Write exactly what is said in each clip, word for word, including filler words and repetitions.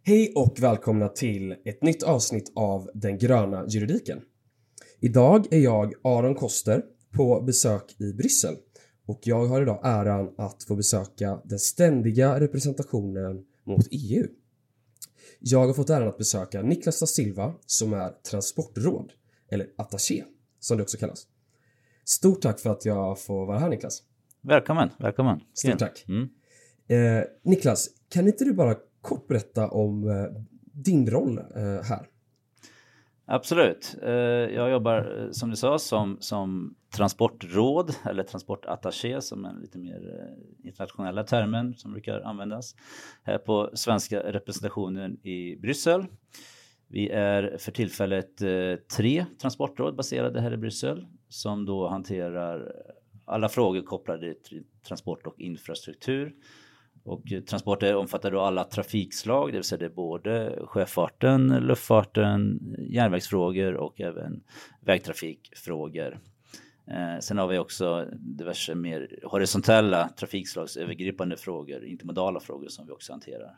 Hej och välkomna till ett nytt avsnitt av Den gröna juridiken. Idag är jag Aron Koster på besök i Bryssel och jag har idag äran att få besöka den ständiga representationen mot E U. Jag har fått äran att besöka Niklas da Silva som är transportråd, eller attaché som det också kallas. Stort tack för att jag får vara här, Niklas. Välkommen, välkommen. Stort tack. Mm. Eh, Niklas, kan inte du bara kort berätta om eh, din roll eh, här? Absolut. Eh, jag jobbar eh, som du sa som, som transportråd eller transportattaché som är lite mer eh, internationella termen som brukar användas här på svenska representationen i Bryssel. Vi är för tillfället eh, tre transportråd baserade här i Bryssel som då hanterar alla frågor kopplade till transport och infrastruktur. Och transporter omfattar då alla trafikslag, det vill säga det är både sjöfarten, luftfarten, järnvägsfrågor och även vägtrafikfrågor. Eh, sen har vi också diverse mer horisontella trafikslagsövergripande frågor, intermodala frågor som vi också hanterar.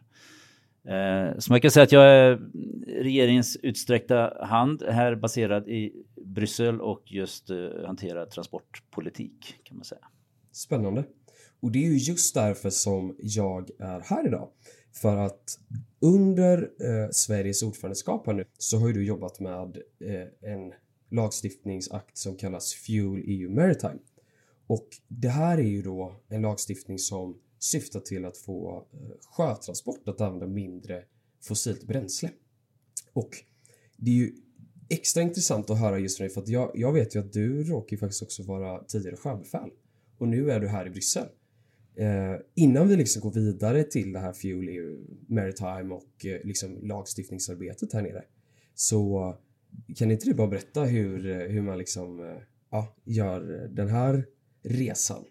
Eh, så man kan säga att jag är regeringens utsträckta hand här baserad i Bryssel och just eh, hanterar transportpolitik kan man säga. Spännande. Och det är ju just därför som jag är här idag. För att under eh, Sveriges ordförandeskap här nu så har ju du jobbat med eh, en lagstiftningsakt som kallas Fuel E U Maritime. Och det här är ju då en lagstiftning som syftar till att få eh, sjötransport att använda mindre fossilt bränsle. Och det är ju extra intressant att höra just nu för att jag, jag vet ju att du råkar faktiskt också vara tidigare sjöbefäl. Och nu är du här i Bryssel. Eh, innan vi liksom går vidare till det här Fuel E U Maritime och eh, liksom lagstiftningsarbetet här nere, så kan inte du bara berätta hur, hur man liksom eh, ja, gör den här resan?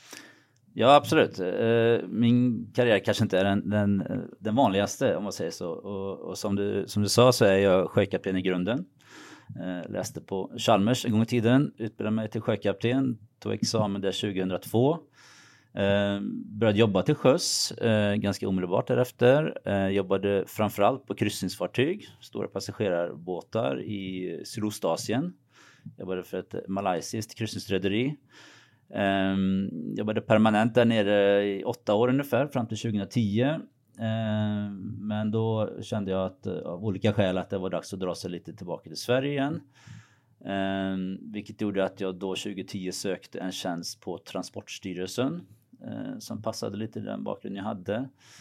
Ja, absolut. Eh, min karriär kanske inte är den, den, den vanligaste om man säger så. Och, och som, du, som du sa så är jag sjökapten i grunden. Eh, läste på Chalmers en gång i tiden, utbildade mig till sjökapten, tog examen där tjugohundratvå. Eh, började jobba till sjöss eh, ganska omedelbart därefter. Eh, jobbade framförallt på kryssningsfartyg, stora passagerarbåtar i Sydostasien. Jobbade för ett malaysiskt kryssningsrederi. Eh, jobbade permanent där nere i åtta år ungefär fram till tjugohundratio. Eh, men då kände jag att av olika skäl att det var dags att dra sig lite tillbaka till Sverige igen. Eh, vilket gjorde att jag då tjugohundratio sökte en tjänst på Transportstyrelsen eh, som passade lite i den bakgrund jag hade.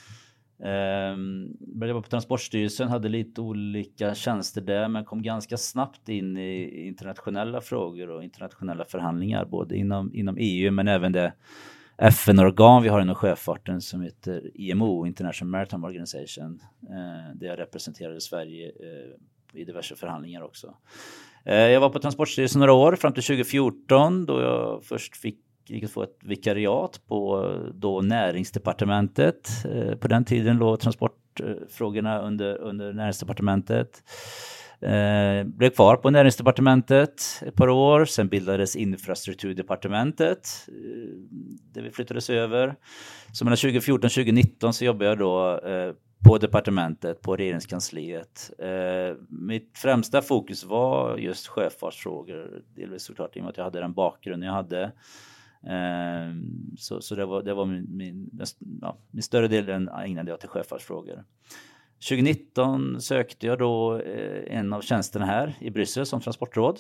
Eh, började jobba på Transportstyrelsen, hade lite olika tjänster där men kom ganska snabbt in i internationella frågor och internationella förhandlingar både inom, inom E U men även det F N-organ vi har inom sjöfarten som heter I M O, International Maritime Organization, eh, där jag representerade Sverige eh, i diverse förhandlingar också. Eh, jag var på Transportstyrelsen några år fram till tjugofjorton då jag först fick få ett vikariat på då Näringsdepartementet. Eh, på den tiden låg transportfrågorna under, under Näringsdepartementet. Eh, blev kvar på Näringsdepartementet ett par år. Sen bildades Infrastrukturdepartementet eh, där vi flyttades över. Så mellan tjugofjorton och tjugonitton så jobbade jag då eh, på departementet, på regeringskansliet. Eh, mitt främsta fokus var just sjöfartsfrågor. Delvis såklart i och med att jag hade den bakgrunden jag hade. Eh, så så det var, det var min, min, ja, min större delen ägnade jag till sjöfartsfrågor. tjugonitton sökte jag då eh, en av tjänsterna här i Bryssel som transportråd.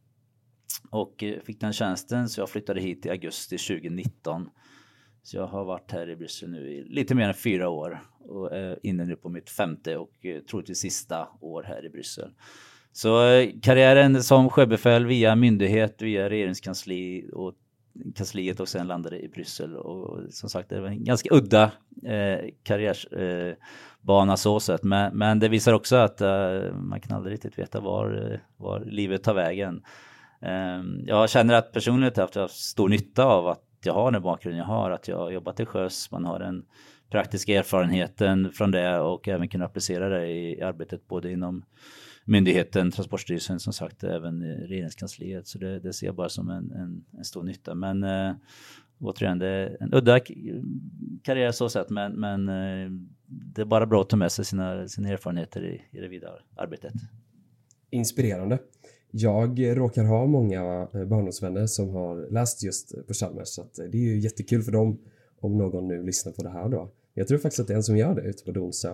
Och eh, fick den tjänsten så jag flyttade hit i augusti tjugonitton. Så jag har varit här i Bryssel nu i lite mer än fyra år. Och är eh, inne nu på mitt femte och eh, troligtvis sista år här i Bryssel. Så eh, karriären som sjöbefäl via myndighet, via regeringskansli och kansliet och sen landade i Bryssel. Och som sagt det var en ganska udda eh, karriärsbana eh, så sätt. Men, men det visar också att eh, man kan aldrig riktigt veta var, var livet tar vägen. Eh, jag känner att personligen har haft stor nytta av att jag har den bakgrunden jag har. Att jag har jobbat till sjöss. Man har den praktiska erfarenheten från det och även kunna applicera det i arbetet både inom myndigheten, Transportstyrelsen som sagt, även regeringskansliet. Så det, det ser jag bara som en, en, en stor nytta. Men äh, återigen, det är en udda karriär så sett, men, men äh, det är bara bra att ta med sig sina, sina erfarenheter i, i det vidare arbetet. Inspirerande. Jag råkar ha många barndomsvänner som har läst just på Chalmers, så att det är ju jättekul för dem om någon nu lyssnar på det här då. Jag tror faktiskt att det är en som gör det ute på Donsö.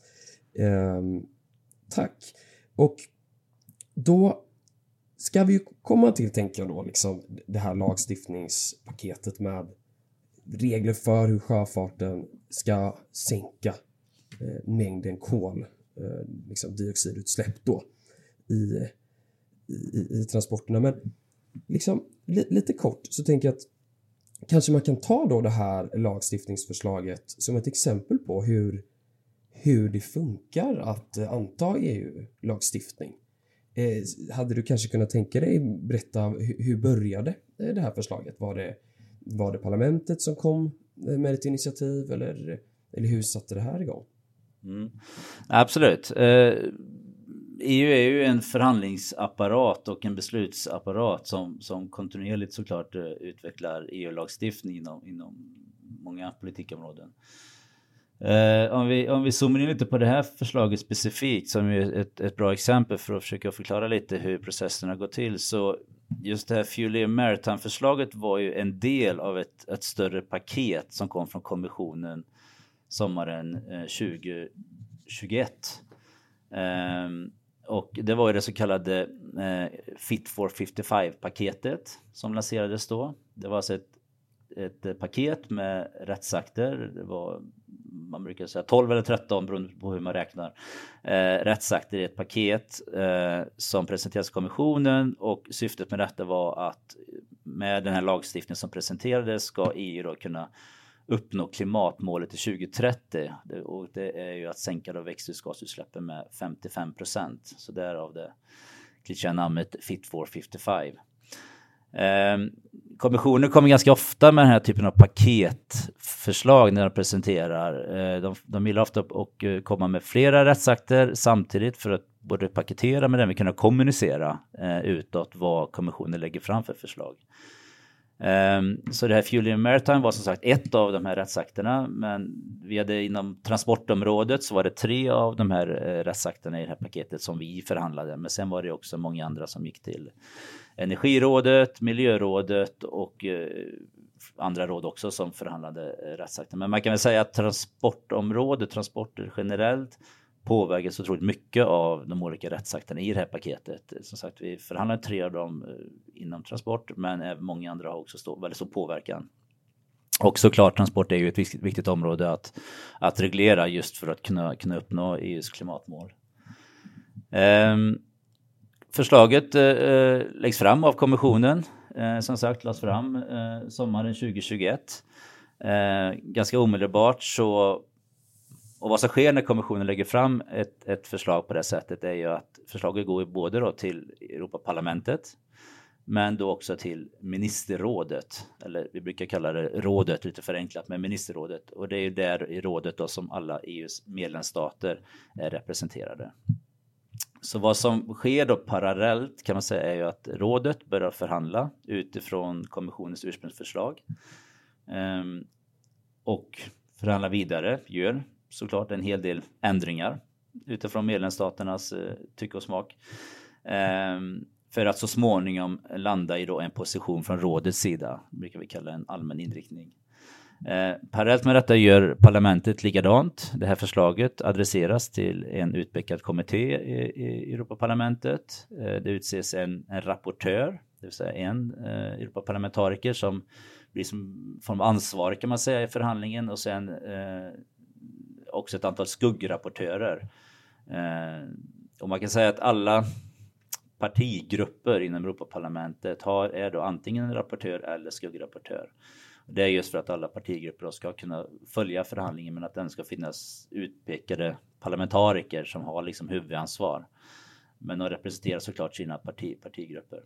Ehm, tack. Och då ska vi ju komma till, tänker jag då, liksom det här lagstiftningspaketet med regler för hur sjöfarten ska sänka eh, mängden kol, eh, liksom dioxidutsläpp då i, i, i transporterna. Men liksom li, lite kort så tänker jag att kanske man kan ta då det här lagstiftningsförslaget som ett exempel på hur, hur det funkar att eh, anta E U-lagstiftning. Eh, hade du kanske kunnat tänka dig berätta hur, hur började det här förslaget? Var det, var det parlamentet som kom med ett initiativ eller, eller hur satte det här igång? Mm. Absolut. Eh, E U är ju en förhandlingsapparat och en beslutsapparat som, som kontinuerligt såklart uh, utvecklar E U-lagstiftning inom, inom många politikområden. Uh, om, vi, om vi zoomar in lite på det här förslaget specifikt som är ett, ett bra exempel för att försöka förklara lite hur processerna går till, så just det här Fuel Maritime-förslaget var ju en del av ett, ett större paket som kom från kommissionen sommaren uh, tjugo tjugoett. Um, och det var ju det så kallade eh, Fit for femtiofem-paketet som lanserades då. Det var alltså ett, ett paket med rättsakter. Det var, man brukar säga tolv eller tretton beroende på hur man räknar. Eh, rättsakter i ett paket eh, som presenterades kommissionen, och syftet med detta var att med den här lagstiftningen som presenterades ska E U då kunna uppnå klimatmålet till tjugo trettio, och det är ju att sänka då växthusgasutsläppen med femtiofem procent. Så därav det klitschiga namnet Fit for femtiofem. Eh, kommissionen kommer ganska ofta med den här typen av paketförslag när de presenterar. Eh, de, de gillar ofta att komma med flera rättsakter samtidigt för att både paketera men även kunna kommunicera eh, utåt vad kommissionen lägger fram för förslag. Um, så det här Fuel Maritime var som sagt ett av de här rättsakterna, men vi hade inom transportområdet så var det tre av de här uh, rättsakterna i det här paketet som vi förhandlade, men sen var det också många andra som gick till Energirådet, Miljörådet och uh, andra råd också som förhandlade uh, rättsakter. Men man kan väl säga att transportområdet, transporter generellt, påverkas otroligt mycket av de olika rättsakterna i det här paketet. Som sagt, vi förhandlar tre av dem inom transport, men även många andra har också stå, väldigt stor påverkan. Och såklart, transport är ju ett viktigt, viktigt område att, att reglera just för att kunna, kunna uppnå E U:s klimatmål. Ehm, förslaget eh, läggs fram av kommissionen. Eh, som sagt, lades fram eh, sommaren tjugo tjugoett. Eh, ganska omedelbart så. Och vad som sker när kommissionen lägger fram ett, ett förslag på det sättet är ju att förslaget går både då till Europaparlamentet men då också till ministerrådet, eller vi brukar kalla det rådet lite förenklat med ministerrådet, och det är ju där i rådet då som alla E U:s medlemsstater är representerade. Så vad som sker då parallellt kan man säga är ju att rådet börjar förhandla utifrån kommissionens ursprungsförslag ehm, och förhandla vidare, gör såklart en hel del ändringar utifrån medlemsstaternas eh, tycke och smak. Eh, för att så småningom landa i då en position från rådets sida, brukar vi kalla en allmän inriktning. Eh, parallellt med detta gör parlamentet likadant. Det här förslaget adresseras till en utpekad kommitté i, i Europaparlamentet. Eh, det utses en, en rapportör, det vill säga en eh, Europaparlamentariker som blir som form av ansvarig kan man säga i förhandlingen, och sen eh, också ett antal skuggrapportörer. Eh, och man kan säga att alla partigrupper inom Europaparlamentet har, är då antingen en rapportör eller skuggrapportör. Det är just för att alla partigrupper ska kunna följa förhandlingen, men att den ska finnas utpekade parlamentariker som har liksom huvudansvar. Men de representerar såklart sina parti, partigrupper.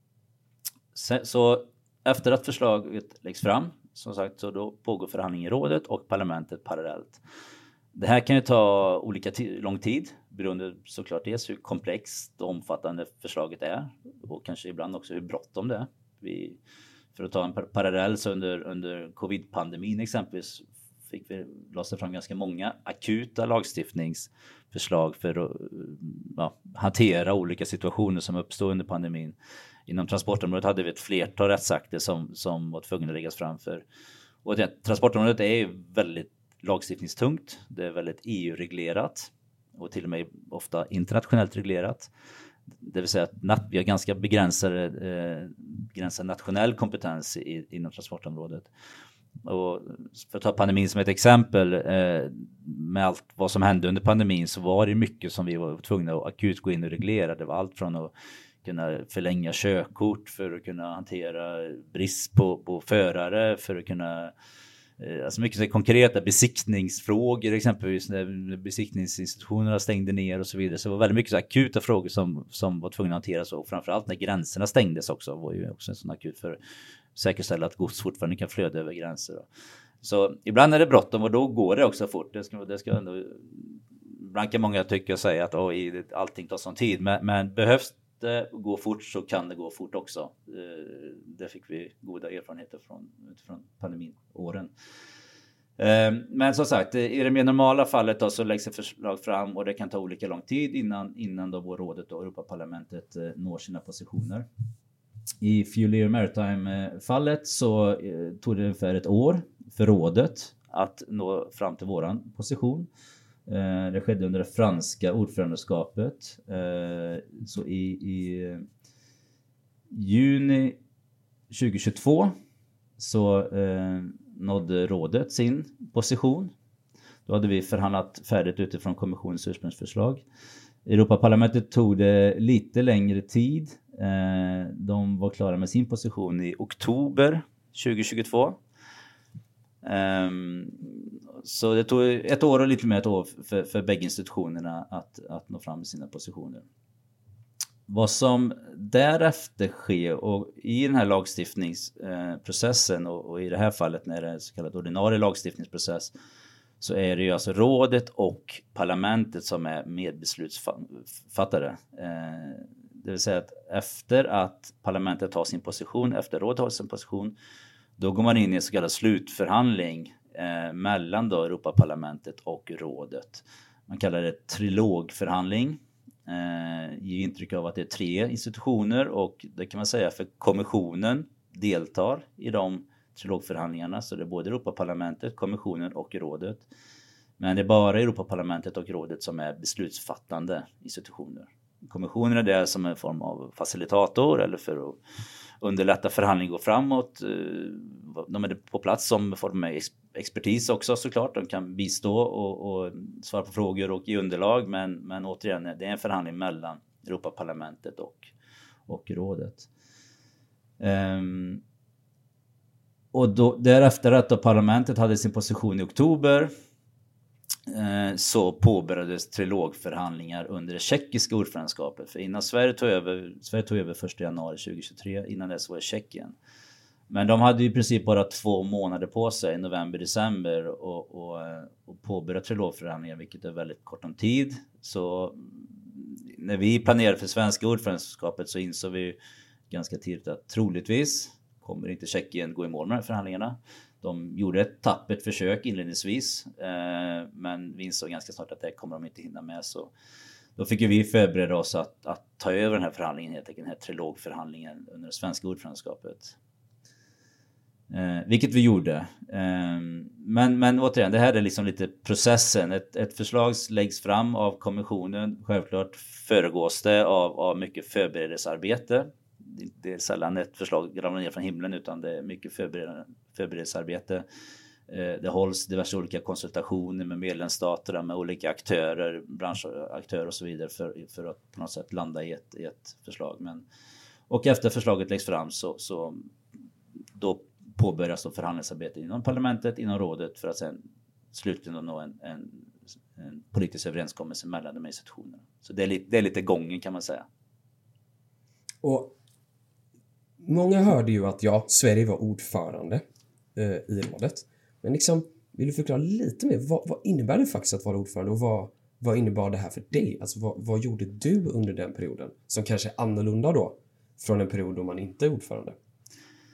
Så, så efter att förslaget läggs fram, som sagt, så då pågår förhandling i rådet och parlamentet parallellt. Det här kan ju ta olika t- lång tid beroende såklart dels hur komplext och omfattande förslaget är och kanske ibland också hur bråttom det är. Vi, för att ta en par- parallell så under, under covid-pandemin exempelvis fick vi lades det fram ganska många akuta lagstiftningsförslag för att ja, hantera olika situationer som uppstod under pandemin. Inom transportområdet hade vi ett flertal rättsakter som, som var tvungna att läggas fram för. Och det, transportområdet är ju väldigt lagstiftningstungt. Det är väldigt E U-reglerat och till och med ofta internationellt reglerat. Det vill säga att nat- vi har ganska begränsade, eh, begränsad nationell kompetens i, inom transportområdet. Och för att ta pandemin som ett exempel, eh, med allt vad som hände under pandemin så var det mycket som vi var tvungna att akut gå in och reglera. Det var allt från att kunna förlänga körkort för att kunna hantera brist på, på förare, för att kunna alltså mycket så konkreta besiktningsfrågor, exempelvis när besiktningsinstitutionerna stängde ner och så vidare. Så det var väldigt mycket så akuta frågor som, som var tvungna att hanteras, och framförallt när gränserna stängdes också var ju också en sån akut för att säkerställa att gods fortfarande kan flöda över gränser. Så ibland är det bråttom och då går det också fort. Det ska, det ska ändå, ibland kan många tycka och säga att oh, allting tar sån tid, men, men behövs det gå fort så kan det gå fort också. Det fick vi goda erfarenheter från utifrån pandeminåren. Men som sagt, i det mer normala fallet då, så läggs ett förslag fram och det kan ta olika lång tid innan, innan då vår rådet och Europaparlamentet når sina positioner. I Fuel Maritime-fallet så tog det ungefär ett år för rådet att nå fram till våran position. Det skedde under det franska ordförandeskapet. Så i, i juni tjugohundratjugotvå så nådde rådet sin position. Då hade vi förhandlat färdigt utifrån kommissionens ursprungsförslag. Europaparlamentet tog det lite längre tid. De var klara med sin position i oktober tjugohundratjugotvå. Um, så det tog ett år och lite mer ett år för, för bägge institutionerna att, att nå fram med sina positioner. Vad som därefter sker och i den här lagstiftningsprocessen och, och i det här fallet när det är så kallad ordinarie lagstiftningsprocess, så är det ju alltså rådet och parlamentet som är medbeslutsfattare. Uh, det vill säga att efter att parlamentet tar sin position, efter rådet har sin position, då går man in i en så kallad slutförhandling eh, mellan då Europaparlamentet och rådet. Man kallar det trilogförhandling. Eh, ger intryck av att det är tre institutioner, och det kan man säga för kommissionen deltar i de trilogförhandlingarna. Så det är både Europaparlamentet, kommissionen och rådet. Men det är bara Europaparlamentet och rådet som är beslutsfattande institutioner. Kommissionen är där som en form av facilitator eller för att underlätta förhandling och framåt. De är på plats som form med expertis också såklart. De kan bistå och, och svara på frågor och ge underlag. Men, men återigen, det är en förhandling mellan Europaparlamentet och, och rådet. Um, och då, därefter att då parlamentet hade sin position i oktober, så påbörjades trilogförhandlingar under det tjeckiska ordförandeskapet. För innan Sverige tog över, Sverige tog över första januari tjugohundratjugotre, innan dess var det Tjeckien. Men de hade i princip bara två månader på sig, november, december, och, och, och påbörja trilogförhandlingar, vilket är väldigt kort om tid. Så när vi planerade för svenska ordförandeskapet så insåg vi ganska tidigt att troligtvis kommer inte Tjeckien gå i mål med de här förhandlingarna. De gjorde ett tappert försök inledningsvis, eh, men vi insåg ganska snart att det kommer de inte hinna med. Så då fick vi förbereda oss att, att ta över den här förhandlingen, helt enkelt den här trilogförhandlingen under det svenska ordförandeskapet. Eh, vilket vi gjorde. Eh, men, men återigen, det här är liksom lite processen. Ett, ett förslag läggs fram av kommissionen. Självklart föregås det av, av mycket förberedelsearbete. Det är sällan ett förslag ramlar ner från himlen, utan det är mycket förberedelsearbete. Det hålls diverse olika konsultationer med medlemsstaterna, med olika aktörer, branschaktörer och så vidare för, för att på något sätt landa i ett, i ett förslag. Men, och efter förslaget läggs fram så, så då påbörjas då förhandlingsarbete inom parlamentet, inom rådet, för att sen slutligen nå en, en, en politisk överenskommelse mellan de institutionerna. Så det är, lite, det är lite gången, kan man säga. Och många hörde ju att ja, Sverige var ordförande eh, i rådet. Men liksom, vill du förklara lite mer? Vad, vad innebär det faktiskt att vara ordförande, och vad, vad innebar det här för dig? Alltså vad, vad gjorde du under den perioden som kanske är annorlunda då från en period då man inte är ordförande?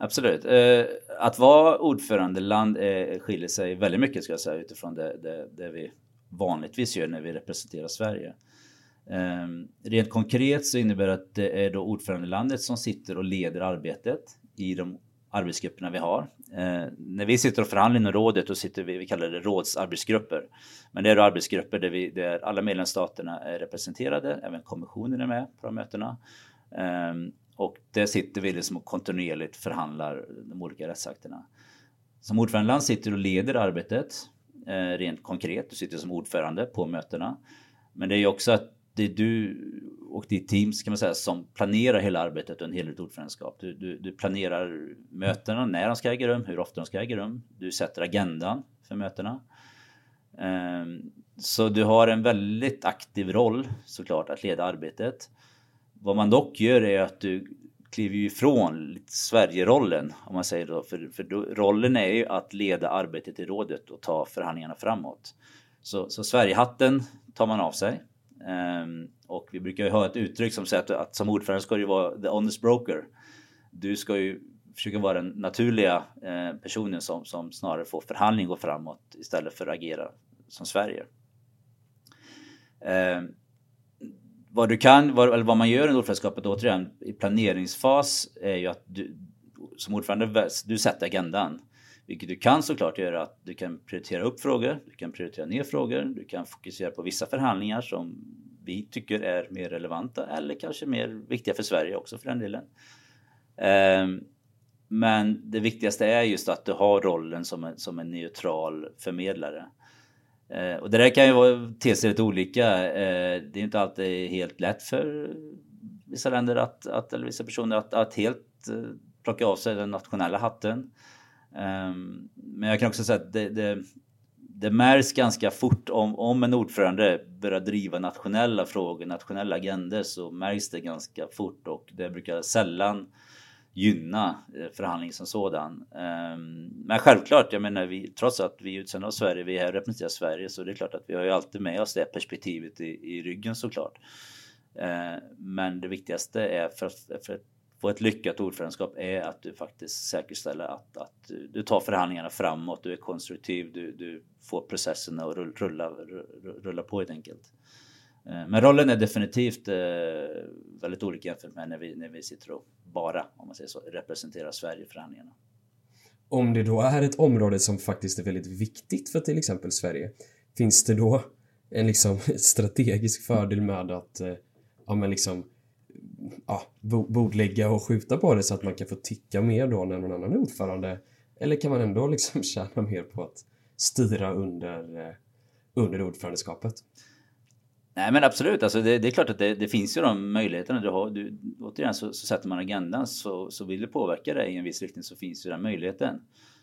Absolut. Eh, att vara ordförandeland eh, skiljer sig väldigt mycket, ska jag säga, utifrån det, det, det vi vanligtvis gör när vi representerar Sverige. Eh, rent konkret så innebär det att det är då ordförandelandet som sitter och leder arbetet i de arbetsgrupperna vi har. Eh, när vi sitter och förhandlar inom rådet, då sitter vi, vi kallar det rådsarbetsgrupper. Men det är då arbetsgrupper där, vi, där alla medlemsstaterna är representerade, även kommissionen är med på de mötena. Eh, och där sitter vi liksom och kontinuerligt förhandlar de olika rättsakterna. Som ordförandeland sitter och leder arbetet eh, rent konkret. Du sitter som ordförande på mötena. Men det är ju också att det är du och ditt team, kan man säga, som planerar hela arbetet under hela ditt ordförandeskap. Du, du, du planerar mötena, när de ska äga rum, hur ofta de ska äga rum. Du sätter agendan för mötena. Um, så du har en väldigt aktiv roll, såklart, att leda arbetet. Vad man dock gör är att du kliver ifrån Sverige-rollen, om man säger då. För, för då, rollen är ju att leda arbetet i rådet och ta förhandlingarna framåt. Så, så Sverigehatten tar man av sig. Um, och vi brukar ju ha ett uttryck som säger att, att som ordförande ska du vara the honest broker. Du ska ju försöka vara den naturliga eh, personen som, som snarare får förhandling gå framåt istället för att agera som Sverige. Um, vad du kan, vad, eller vad man gör i ordförandeskapet återigen i planeringsfas är ju att du som ordförande, du sätter agendan. Vilket du kan såklart göra, att du kan prioritera upp frågor, du kan prioritera ner frågor, du kan fokusera på vissa förhandlingar som vi tycker är mer relevanta eller kanske mer viktiga för Sverige också för den delen. Men det viktigaste är just att du har rollen som en, som en neutral förmedlare. Och det där kan ju vara te sig lite olika. Det är inte alltid helt lätt för vissa länder att, att, eller vissa personer att, att helt plocka av sig den nationella hatten. Um, men jag kan också säga att det, det, det märks ganska fort om, om en ordförande börjar driva nationella frågor, nationella agendor, så märks det ganska fort och det brukar sällan gynna förhandlingen som sådan. Um, men självklart, jag menar, vi, trots att vi är utsända av Sverige, vi är representerar Sverige, så det är klart att vi har ju alltid med oss det perspektivet i, i ryggen såklart. Uh, men det viktigaste är för, för få ett lyckat ordförandeskap är att du faktiskt säkerställer att, att du tar förhandlingarna framåt, du är konstruktiv, du, du får processerna att rulla, rulla, rulla på helt enkelt. Men rollen är definitivt väldigt olika jämfört med när vi, när vi sitter och bara, om man säger så, representerar Sverige i förhandlingarna. Om det då är ett område som faktiskt är väldigt viktigt för till exempel Sverige, finns det då en liksom strategisk fördel med att ja, men liksom ja, bordlägga och skjuta på det så att man kan få ticka mer då när någon annan är ordförande? Eller kan man ändå liksom tjäna mer på att styra under, under ordförandeskapet? Nej, men absolut, alltså det, det är klart att det, det finns ju de möjligheterna du har. Du, återigen så, så sätter man agendan, så, så vill du påverka dig i en viss riktning, så finns ju den möjligheten.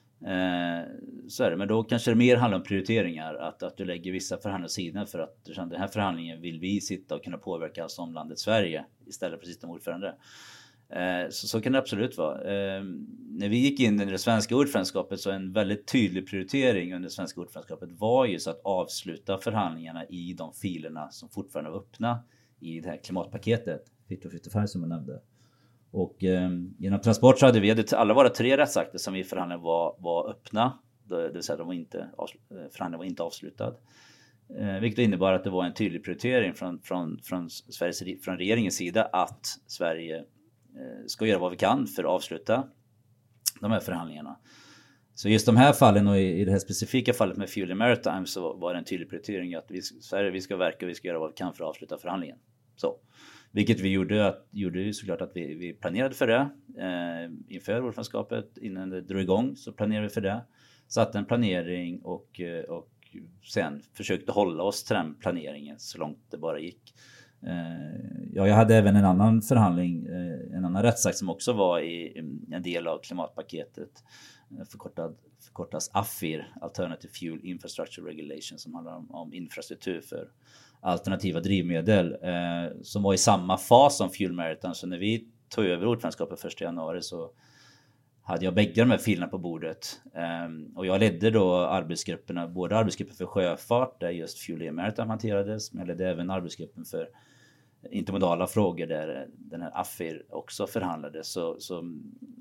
Eh, så är det, men då kanske det mer handlar om prioriteringar, att, att du lägger vissa förhandlingar åt sidan för att den här förhandlingen vill vi sitta och kunna påverka som landet Sverige istället för att sitta som ordförande. Eh, så, så kan det absolut vara. Eh, när vi gick in i det svenska ordförandeskapet, så en väldigt tydlig prioritering under det svenska ordförandeskapet var just att avsluta förhandlingarna i de filerna som fortfarande var öppna i det här klimatpaketet Fit for fyrtiofem som jag nämnde. Och eh, genom transport så hade vi hade alla våra tre rättsakter som vi förhandlade var, var öppna. Det vill säga de var inte, förhandlingen var inte avslutad. Eh, vilket innebar att det var en tydlig prioritering från, från, från, Sveriges, från regeringens sida att Sverige eh, ska göra vad vi kan för att avsluta de här förhandlingarna. Så just de här fallen och i, i det här specifika fallet med Fuel Maritime, så var det en tydlig prioritering att vi, Sverige, vi ska verka och vi ska göra vad vi kan för att avsluta förhandlingen. Så. Vilket vi gjorde, att, gjorde ju såklart att vi, vi planerade för det eh, inför ordförandeskapet. Innan det drog igång så planerade vi för det. Satte en planering och, och sen försökte hålla oss till den planeringen så långt det bara gick. Eh, ja, jag hade även en annan förhandling, eh, en annan rättsakt som också var i en del av klimatpaketet. Förkortad, förkortas A F I R, Alternative Fuel Infrastructure Regulation, som handlar om, om infrastruktur för alternativa drivmedel, eh, som var i samma fas som Fuel Maritime. Så när vi tog över ordförandeskapet första januari så hade jag bägge de här filerna på bordet. Eh, och jag ledde då arbetsgrupperna, både arbetsgruppen för sjöfart där just Fuel Maritime hanterades, men jag ledde även arbetsgruppen för intermodala frågor där den här A F I R också förhandlades. Så, så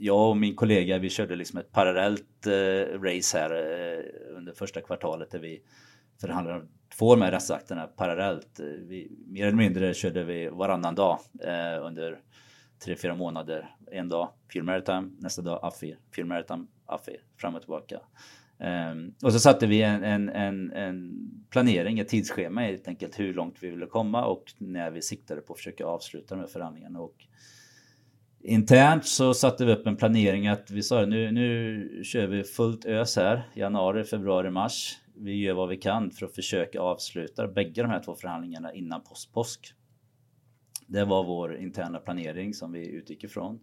jag och min kollega, vi körde liksom ett parallellt eh, race här eh, under första kvartalet där vi förhandlade två med rättsakterna parallellt. Vi, mer eller mindre körde vi varannan dag eh, under tre, fyra månader. En dag Fuel Maritime, nästa dag A F I, Fuel Maritime, A F I, fram och tillbaka. Um, och så satte vi en, en, en, en planering, ett tidsschema helt enkelt hur långt vi ville komma och när vi siktade på att försöka avsluta de här förhandlingarna. Och internt så satte vi upp en planering att vi sa nu, nu kör vi fullt ös här, januari, februari, mars. Vi gör vad vi kan för att försöka avsluta bägge de här två förhandlingarna innan påsk. Det var vår interna planering som vi utgick ifrån.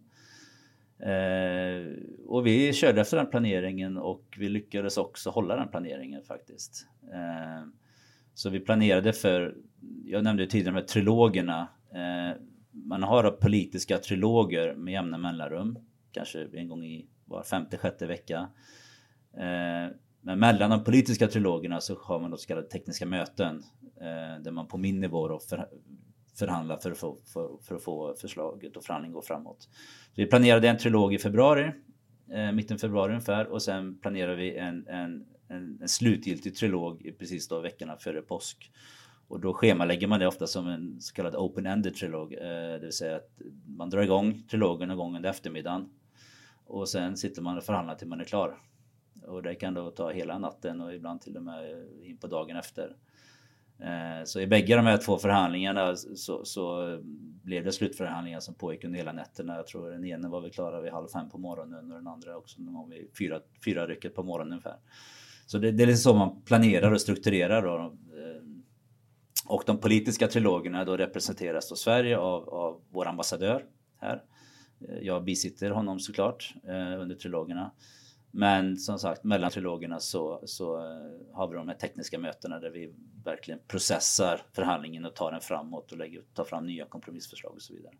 Eh, och vi körde efter den planeringen och vi lyckades också hålla den planeringen faktiskt. Eh, så vi planerade för, jag nämnde tidigare med trilogerna. Eh, man har politiska triloger med jämna mellanrum. Kanske en gång i var femte, sjätte vecka. Eh, men mellan de politiska trilogerna så har man då så kallade tekniska möten. Eh, där man på min nivå då för, förhandla för att, få, för, för att få förslaget och förhandlingen gå framåt. Så vi planerade en trilog i februari, eh, mitten februari ungefär, och sen planerade vi en, en, en, en slutgiltig trilog precis då veckorna före påsk. Och då schemalägger man det ofta som en så kallad open-ended trilog, eh, det vill säga att man drar igång trilogen någon gång under eftermiddagen och sen sitter man och förhandlar till man är klar. Och det kan då ta hela natten och ibland till och med in på dagen efter. Så i bägge de här två förhandlingarna så, så blev det slutförhandlingar som pågick under hela nätterna. Jag tror den ena var vi klara vid halv fem på morgonen och den andra också någon gång vid fyra, fyra rycket på morgonen ungefär. Så det, det är liksom så man planerar och strukturerar då. Och de politiska trilogerna då representeras då Sverige av, av vår ambassadör här. Jag bisitter honom såklart under trilogerna. Men som sagt, mellan trilogerna så, så har vi de här tekniska mötena där vi verkligen processar förhandlingen och tar den framåt och lägger, tar fram nya kompromissförslag och så vidare.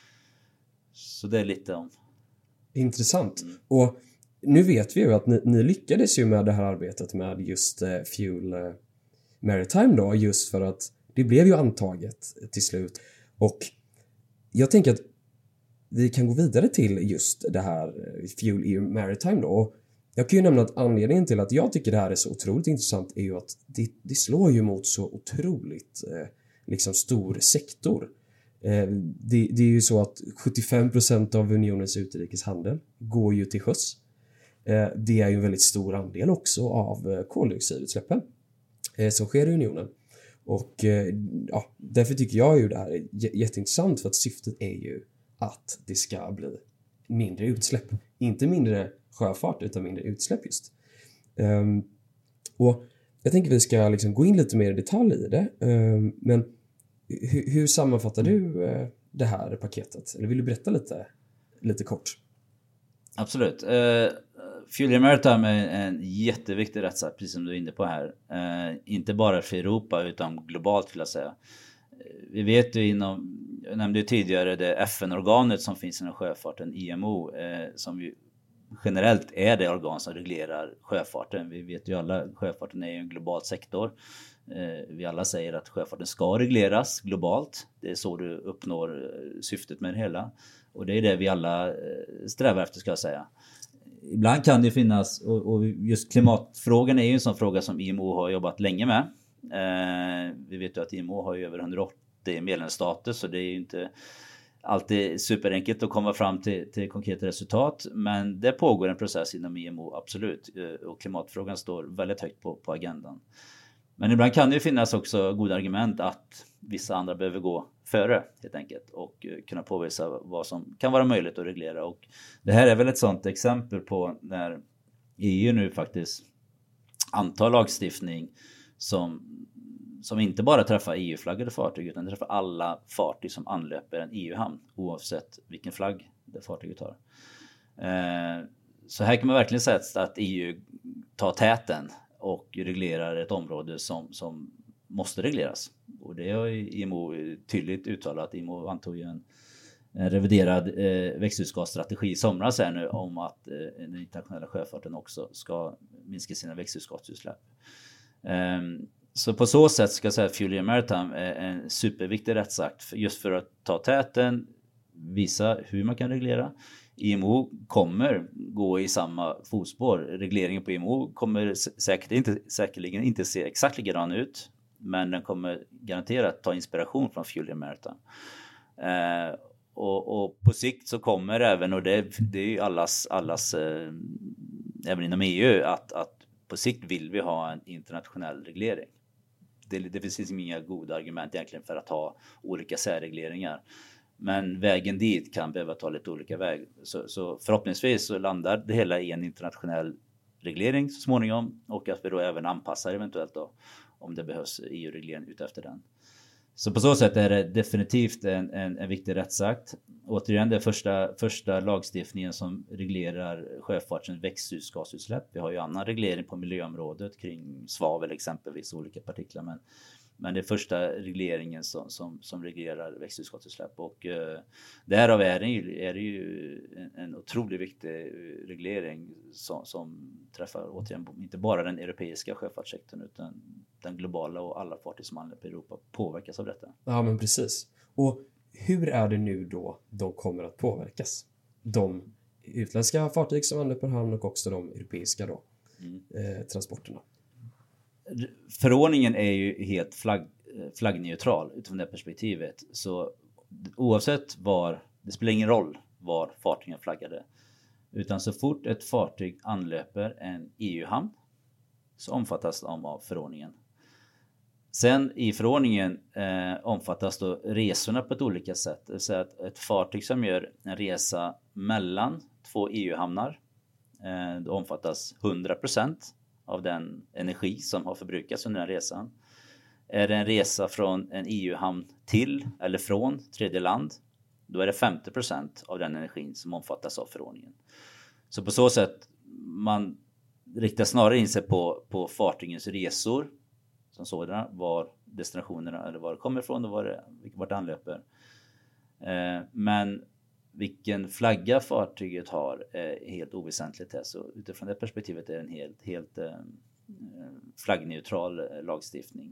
Så det är lite om... Intressant. Mm. Och nu vet vi ju att ni, ni lyckades ju med det här arbetet med just eh, Fuel eh, Maritime då, just för att det blev ju antaget till slut. Och jag tänker att vi kan gå vidare till just det här Fuel E U Maritime då. Jag kan ju nämna att anledningen till att jag tycker det här är så otroligt intressant är ju att det, det slår ju mot så otroligt eh, liksom stor sektor. Eh, det, det är ju så att sjuttiofem procent av unionens utrikeshandel går ju till sjöss. Eh, det är ju en väldigt stor andel också av eh, koldioxidutsläppen eh, som sker i unionen. Och eh, ja, därför tycker jag ju det här är j- jätteintressant för att syftet är ju att det ska bli mindre utsläpp. Inte mindre sjöfart utan mindre utsläpp just. Um, och jag tänker vi ska liksom gå in lite mer i detalj i det. Um, men hu- hur sammanfattar du uh, det här paketet? Eller vill du berätta lite, lite kort? Absolut. Uh, Fuel Maritime är en jätteviktig rättsakt, precis som du är inne på här. Uh, inte bara för Europa utan globalt vill jag säga. Vi vet ju inom, jag nämnde ju tidigare det F N-organet som finns inom sjöfarten, I M O, eh, som ju generellt är det organ som reglerar sjöfarten. Vi vet ju alla, sjöfarten är ju en global sektor. Eh, vi alla säger att sjöfarten ska regleras globalt. Det är så du uppnår syftet med det hela. Och det är det vi alla eh, strävar efter, ska jag säga. Ibland kan det finnas, och, och just klimatfrågan är ju en sån fråga som I M O har jobbat länge med. Eh, vi vet ju att I M O har ju över hundraåttio medlemsstater, så det är ju inte alltid superenkelt att komma fram till, till konkreta resultat, men det pågår en process inom I M O, absolut, eh, och klimatfrågan står väldigt högt på, på agendan. Men ibland kan det ju finnas också goda argument att vissa andra behöver gå före helt enkelt och eh, kunna påvisa vad som kan vara möjligt att reglera, och det här är väl ett sådant exempel på när E U nu faktiskt antar lagstiftning som, som inte bara träffar E U-flaggade fartyg utan träffar alla fartyg som anlöper en E U-hamn oavsett vilken flagg det fartyget har. Eh, så här kan man verkligen säga att E U tar täten och reglerar ett område som, som måste regleras. Och det har I M O tydligt uttalat. I M O antog ju en, en reviderad eh, växthusgasstrategi i somras här nu om att eh, den internationella sjöfarten också ska minska sina växthusgasutsläpp. Um, så på så sätt ska jag säga att Fuel Maritime är en superviktig rättsakt för, just för att ta täten, visa hur man kan reglera. I M O kommer gå i samma fotspår. Regleringen på I M O kommer säkert inte, säkerligen inte se exakt likadan ut, men den kommer garanterat ta inspiration från Fuel the Maritime. Eh, och, och på sikt så kommer även, och det, det är ju allas, allas eh, även inom E U, att, att på sikt vill vi ha en internationell reglering. Det, det finns inga goda argument egentligen för att ha olika särregleringar. Men vägen dit kan behöva ta lite olika väg. Så, så förhoppningsvis så landar det hela i en internationell reglering så småningom. Och att vi då även anpassar eventuellt då, om det behövs E U-reglering utefter den. Så på så sätt är det definitivt en, en, en viktig rättsakt. Återigen, det är första, första lagstiftningen som reglerar sjöfartens växthusgasutsläpp. Vi har ju annan reglering på miljöområdet kring svavel exempelvis, olika partiklar. Men, men det är första regleringen som, som, som reglerar växthusgasutsläpp. Och eh, därav är det ju, är det ju en, en otroligt viktig reglering som, som träffar återigen inte bara den europeiska sjöfartssektorn utan den globala, och alla fartyg som anlöper Europa påverkas av detta. Ja, men precis. Och hur är det nu då de kommer att påverkas? De utländska fartyg som anlöper hamn och också de europeiska då, mm. eh, transporterna. Förordningen är ju helt flagg, flaggneutral utifrån det perspektivet. Så oavsett var, det spelar ingen roll var fartygen flaggade. Utan så fort ett fartyg anlöper en E U-hamn så omfattas de av förordningen. Sen i förordningen eh, omfattas då resorna på ett olika sätt. Det vill säga att ett fartyg som gör en resa mellan två E U-hamnar eh, då omfattas hundra procent av den energi som har förbrukats under den resan. Är det en resa från en E U-hamn till eller från tredje land, då är det femtio procent av den energin som omfattas av förordningen. Så på så sätt man riktar snarare in sig på, på fartygens resor som sådana, var destinationerna eller var det kommer ifrån och var det, vart det anlöper. Eh, men vilken flagga fartyget har är helt oväsentligt här. Så utifrån det perspektivet är det en helt, helt eh, flaggneutral lagstiftning.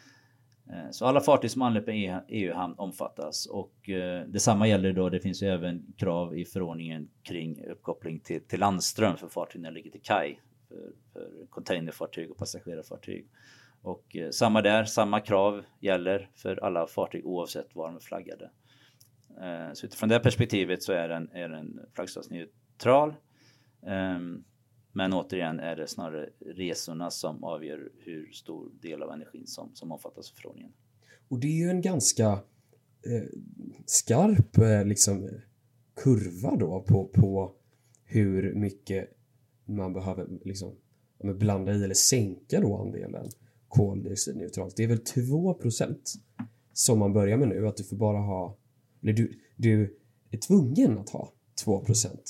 Eh, så alla fartyg som anlöper E U-hamn omfattas. Och eh, detsamma gäller då, det finns ju även krav i förordningen kring uppkoppling till, till landström för fartyg när det ligger till kaj. För, för containerfartyg och passagerarfartyg. Och eh, samma där, samma krav gäller för alla fartyg oavsett var de är flaggade. Eh, så utifrån det perspektivet så är den, är den flaggstatsneutral. Eh, men återigen är det snarare resorna som avgör hur stor del av energin som, som omfattas av förordningen. Och det är ju en ganska eh, skarp eh, liksom, kurva då på, på hur mycket man behöver liksom, blanda i eller sänka då andelen koldioxidneutralt. Det är väl två procent som man börjar med nu, att du får bara ha, eller du, du är tvungen att ha två procent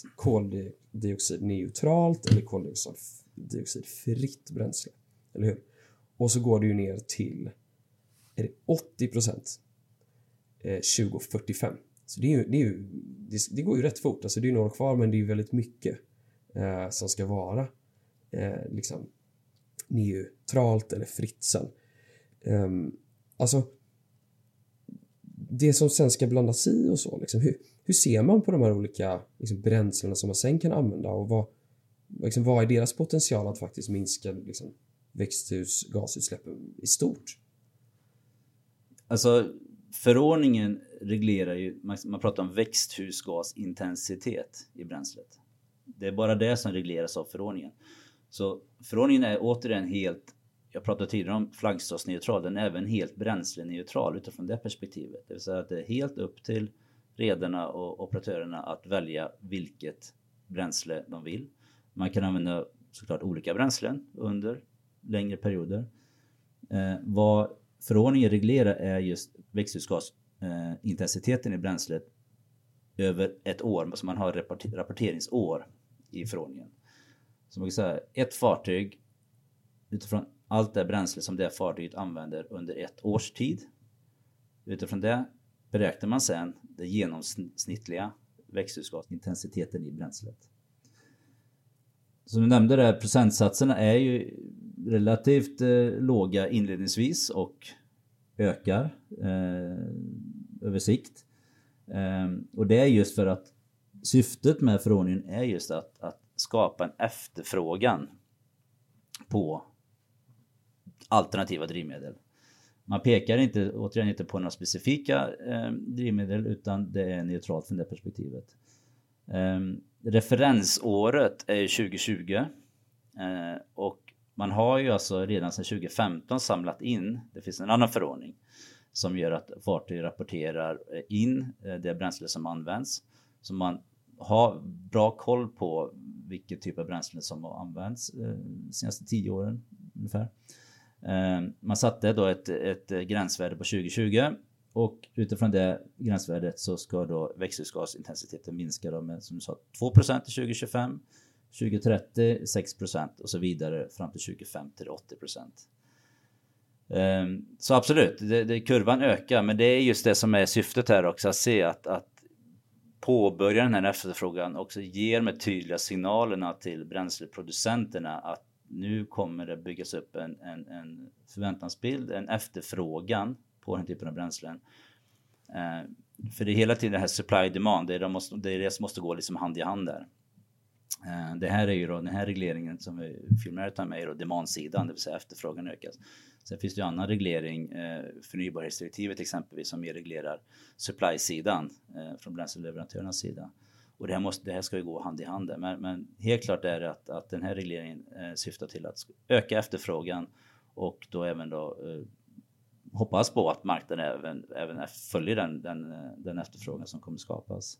koldioxidneutralt eller koldioxidfritt bränsle, eller hur? Och så går det ju ner till är det åttio procent eh, tjugo fyrtiofem. Så det, är ju, det, är ju, det, det går ju rätt fort, alltså det är några kvar, men det är ju väldigt mycket eh, som ska vara eh, liksom neutralt eller fritt sen. Um, alltså det som sen ska blandas i och så, liksom, hur, hur ser man på de här olika liksom, bränslena som man sen kan använda, och vad, liksom, vad är deras potential att faktiskt minska liksom, växthusgasutsläppen i stort? Alltså förordningen reglerar ju, man, man pratar om växthusgasintensitet i bränslet. Det är bara det som regleras av förordningen. Så förordningen är återigen helt, jag pratade tidigare om flaggstatsneutral, den är även helt bränsleneutral utifrån det perspektivet. Det vill säga att det är helt upp till redarna och operatörerna att välja vilket bränsle de vill. Man kan använda såklart olika bränslen under längre perioder. Eh, vad förordningen reglerar är just växthusgasintensiteten eh, i bränslet över ett år, så man har rapporter- rapporteringsår i förordningen. Så man kan säga ett fartyg utifrån allt det bränsle som det fartyget använder under ett års tid. Utifrån det beräknar man sen den genomsnittliga växthusgasintensiteten i bränslet. Som du nämnde där, procentsatserna är ju relativt eh, låga inledningsvis och ökar eh, över sikt. Eh, och det är just för att syftet med förordningen är just att, att skapa en efterfrågan på alternativa drivmedel. Man pekar inte, återigen inte på några specifika eh, drivmedel, utan det är neutralt från det perspektivet. Eh, referensåret är tjugo tjugo eh, och man har ju alltså redan sedan tjugo femton samlat in, det finns en annan förordning som gör att fartyg rapporterar in det bränsle som används. Så man har bra koll på vilken typ av bränsle som har använts de senaste tio åren ungefär. Man satte då ett, ett gränsvärde på tjugo tjugo och utifrån det gränsvärdet så ska då växthusgasintensiteten minska då med, som du sa, två procent till tjugo tjugofem, tjugo trettio sex procent och så vidare fram till tjugo femtio till åttio procent. Så absolut, det, det, kurvan ökar, men det är just det som är syftet här också, att se att, att påbörja den här efterfrågan också ger med tydliga signalerna till bränsleproducenterna att nu kommer det byggas upp en, en, en förväntansbild, en efterfrågan på den typen av bränslen. Eh, för det är hela tiden det här supply demand, det är det, måste, det, är det som måste gå liksom hand i hand där. Eh, det här är ju då, den här regleringen som vi filmar utan med är då demandsidan, det vill säga efterfrågan ökas. Sen finns det ju annan reglering, eh, förnybarhetsdirektivet exempelvis, som mer reglerar supply-sidan eh, från bränsleleverantörernas sida. Och det här, måste, det här ska ju gå hand i hand. Men, men helt klart är det att, att den här regleringen eh, syftar till att öka efterfrågan och då även då eh, hoppas på att marknaden även, även följer den, den, den efterfrågan som kommer skapas.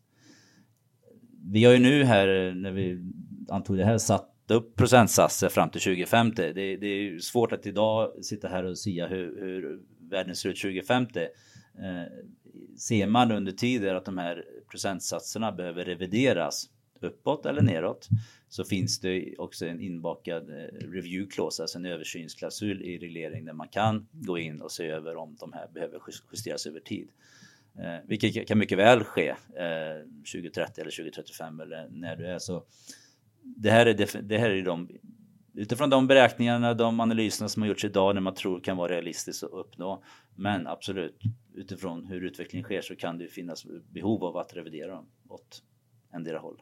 Vi har ju nu här, när vi antog det här, satt upp procentsatser fram till tjugo femtio. Det, det är ju svårt att idag sitta här och säga hur, hur världen ser ut tjugo femtio. Eh, ser man under tider att de här procentsatserna behöver revideras uppåt eller neråt, så finns det också en inbakad review clause, alltså en översynsklausul i reglering där man kan gå in och se över om de här behöver justeras över tid. Eh, vilket kan mycket väl ske eh, tjugo trettio eller tjugo trettiofem eller när du är så. Det här är, def- det här är de, utifrån de beräkningarna, de analyserna som har gjorts idag, när man tror kan vara realistiskt att uppnå. Men absolut, utifrån hur utvecklingen sker så kan det finnas behov av att revidera dem åt endera håll.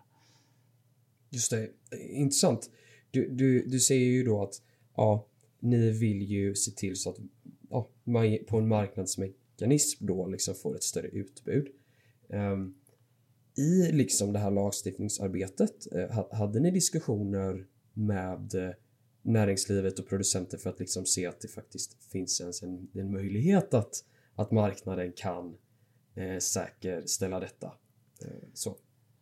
Just det, intressant. Du, du, du säger ju då att ja, ni vill ju se till så att ja, man på en marknadsmekanism då liksom får ett större utbud. Um, I liksom det här lagstiftningsarbetet, eh, hade ni diskussioner med eh, näringslivet och producenter för att liksom se att det faktiskt finns en, en möjlighet att, att marknaden kan eh, säkerställa detta? Eh, så.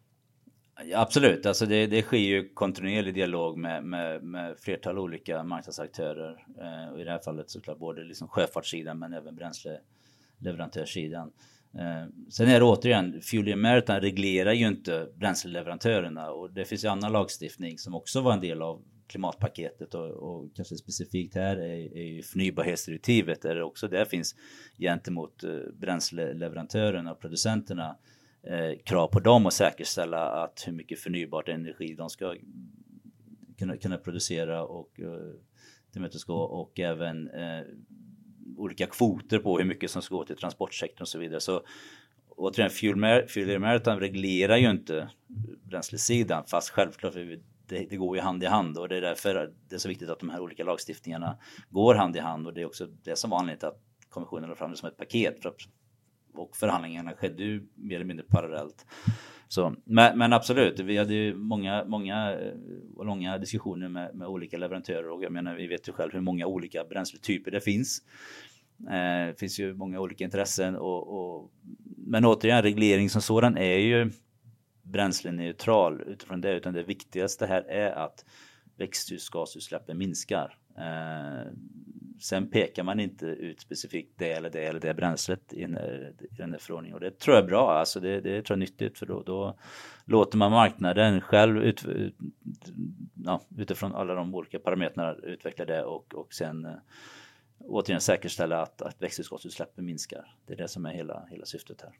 Ja, absolut, alltså det, det sker ju kontinuerlig dialog med, med, med flertal olika marknadsaktörer eh, och i det här fallet såklart både liksom sjöfartssidan men även bränsleleverantörssidan. Eh, sen är det återigen, Fuel Maritime reglerar ju inte bränsleleverantörerna, och det finns ju annan lagstiftning som också var en del av klimatpaketet och, och kanske specifikt här är, är ju förnybarhetsdirektivet, där det också där finns gentemot eh, bränsleleverantörerna och producenterna eh, krav på dem att säkerställa att hur mycket förnybart energi de ska kunna, kunna producera och eh, tillmötesgå, och även eh, olika kvoter på hur mycket som ska gå till transportsektorn och så vidare. Så återigen, Fuel Maritime reglerar ju inte bränslesidan, fast självklart det, det går ju hand i hand, och det är därför det är så viktigt att de här olika lagstiftningarna går hand i hand, och det är också det som var anledningen att kommissionen lade fram det som ett paket, för, och förhandlingarna skedde ju mer eller mindre parallellt. Så, men, men absolut, vi hade ju många, många och långa diskussioner med, med olika leverantörer, och jag menar, vi vet ju själv hur många olika bränsletyper det finns. Eh, det finns ju många olika intressen, och, och, men återigen, reglering som sådan är ju bränsleneutral utifrån det, utan det viktigaste här är att växthusgasutsläppen minskar. Eh, sen pekar man inte ut specifikt det eller det eller det bränslet i den här, i den här förordningen, och det tror jag är bra, alltså det, det tror jag är nyttigt, för då, då låter man marknaden själv ut, ut, ja, utifrån alla de olika parametrarna utveckla det, och, och sen eh, återigen säkerställa att, att växthusgasutsläppen minskar. Det är det som är hela, hela syftet här.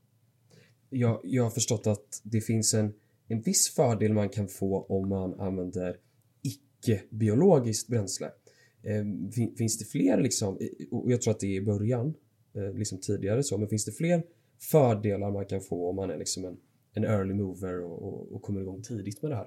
Jag, jag har förstått att det finns en, en viss fördel man kan få om man använder icke-biologiskt bränsle. Eh, fin, finns det fler, liksom, och jag tror att det är i början, eh, liksom tidigare så, men finns det fler fördelar man kan få om man är liksom en, en early mover och, och, och kommer igång tidigt med det här?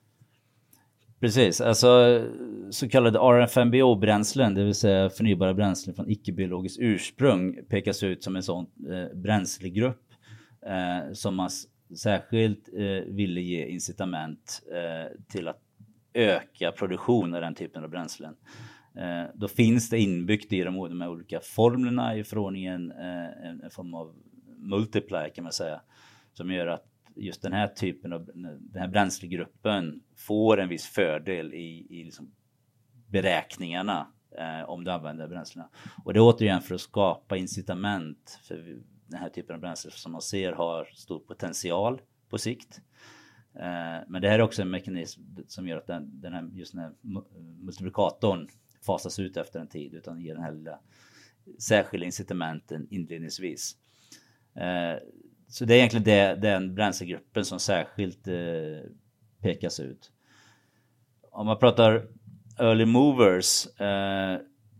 Precis, alltså så kallade R F M B O-bränslen, det vill säga förnybara bränslen från icke-biologiskt ursprung, pekas ut som en sån eh, bränslegrupp eh, som man särskilt eh, ville ge incitament eh, till att öka produktion av den typen av bränslen. Eh, då finns det inbyggt i de, de här olika formlerna i förordningen eh, en, en form av multiplier kan man säga, som gör att just den här typen av den här bränslegruppen får en viss fördel i, i liksom beräkningarna eh, om du använder bränslena. Och det är återigen för att skapa incitament för den här typen av bränsle som man ser har stor potential på sikt. Eh, men det här är också en mekanism som gör att den, den här, just den här multiplikatorn fasas ut efter en tid, utan ger den här lilla särskilda incitamenten inledningsvis. Eh, Så det är egentligen det, den bränslegruppen som särskilt eh, pekas ut. Om man pratar early movers, eh,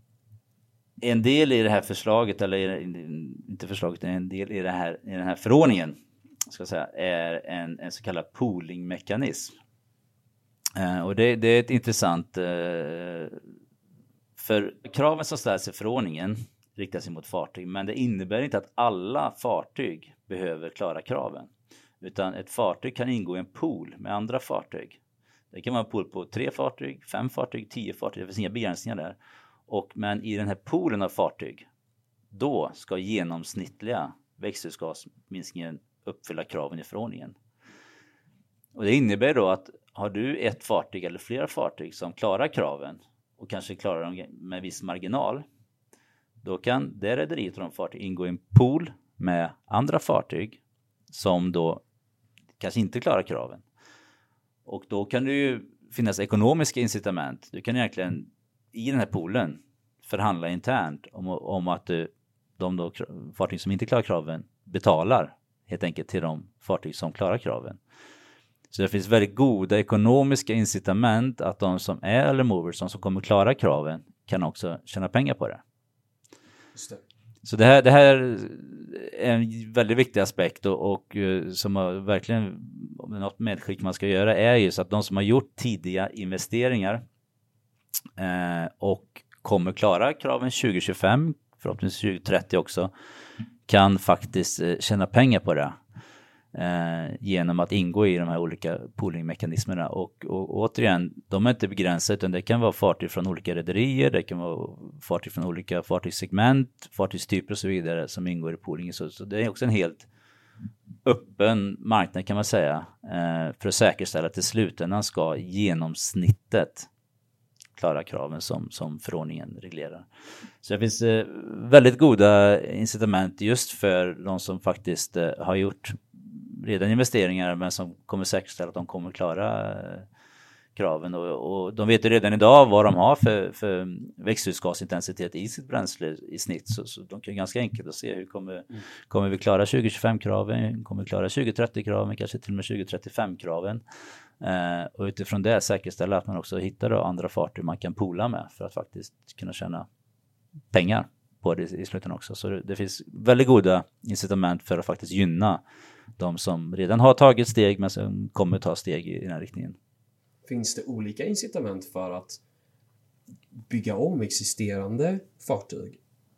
en del i det här förslaget, eller inte förslaget, en del i, det här, i den här förordningen ska jag säga, är en, en så kallad poolingmekanism. Eh, och det, det är ett intressant, eh, för kraven som ställs i förordningen riktar sig mot fartyg, men det innebär inte att alla fartyg behöver klara kraven, utan ett fartyg kan ingå i en pool med andra fartyg. Det kan vara en pool på tre fartyg, fem fartyg, tio fartyg, det finns inga begränsningar där. Och, men i den här poolen av fartyg, då ska genomsnittliga växthusgasminskningen uppfylla kraven i förordningen. Och det innebär då att har du ett fartyg eller flera fartyg som klarar kraven och kanske klarar dem med viss marginal, då kan det rederiet och de fartyg ingå i en pool med andra fartyg som då kanske inte klarar kraven. Och då kan det ju finnas ekonomiska incitament. Du kan egentligen i den här poolen förhandla internt om, om att du, de då, fartyg som inte klarar kraven betalar helt enkelt till de fartyg som klarar kraven. Så det finns väldigt goda ekonomiska incitament att de som är early movers, som kommer klara kraven, kan också tjäna pengar på det. Just det. Så det här, det här är en väldigt viktig aspekt och, och som har verkligen, om något medskick man ska göra är just att de som har gjort tidiga investeringar eh, och kommer klara kraven tjugo tjugofem, förhoppningsvis tjugo trettio också, kan faktiskt eh, tjäna pengar på det. Eh, genom att ingå i de här olika poolingmekanismerna och, och återigen, de är inte begränsade, utan det kan vara fartyg från olika rederier, det kan vara fartyg från olika fartygssegment, fartygstyper och så vidare som ingår i poolingen. Så, så det är också en helt öppen marknad kan man säga, eh, för att säkerställa att i slutändan ska genomsnittet klara kraven som, som förordningen reglerar. Så det finns eh, väldigt goda incitament just för de som faktiskt eh, har gjort redan investeringar, men som kommer säkerställa att de kommer klara eh, kraven. Och, och de vet ju redan idag vad de har för, för växthusgasintensitet i sitt bränsle i snitt. Så, så de kan ganska enkelt att se hur kommer, mm. kommer vi klara tjugo tjugofem-kraven, kommer vi klara tjugo trettio-kraven, kanske till och med tjugo trettiofem-kraven. Eh, och utifrån det säkerställa att man också hittar då andra fartyg man kan poola med för att faktiskt kunna tjäna pengar på det i slutändan också. Så det, det finns väldigt goda incitament för att faktiskt gynna de som redan har tagit steg men som kommer ta steg i den här riktningen. Finns det olika incitament för att bygga om existerande fartyg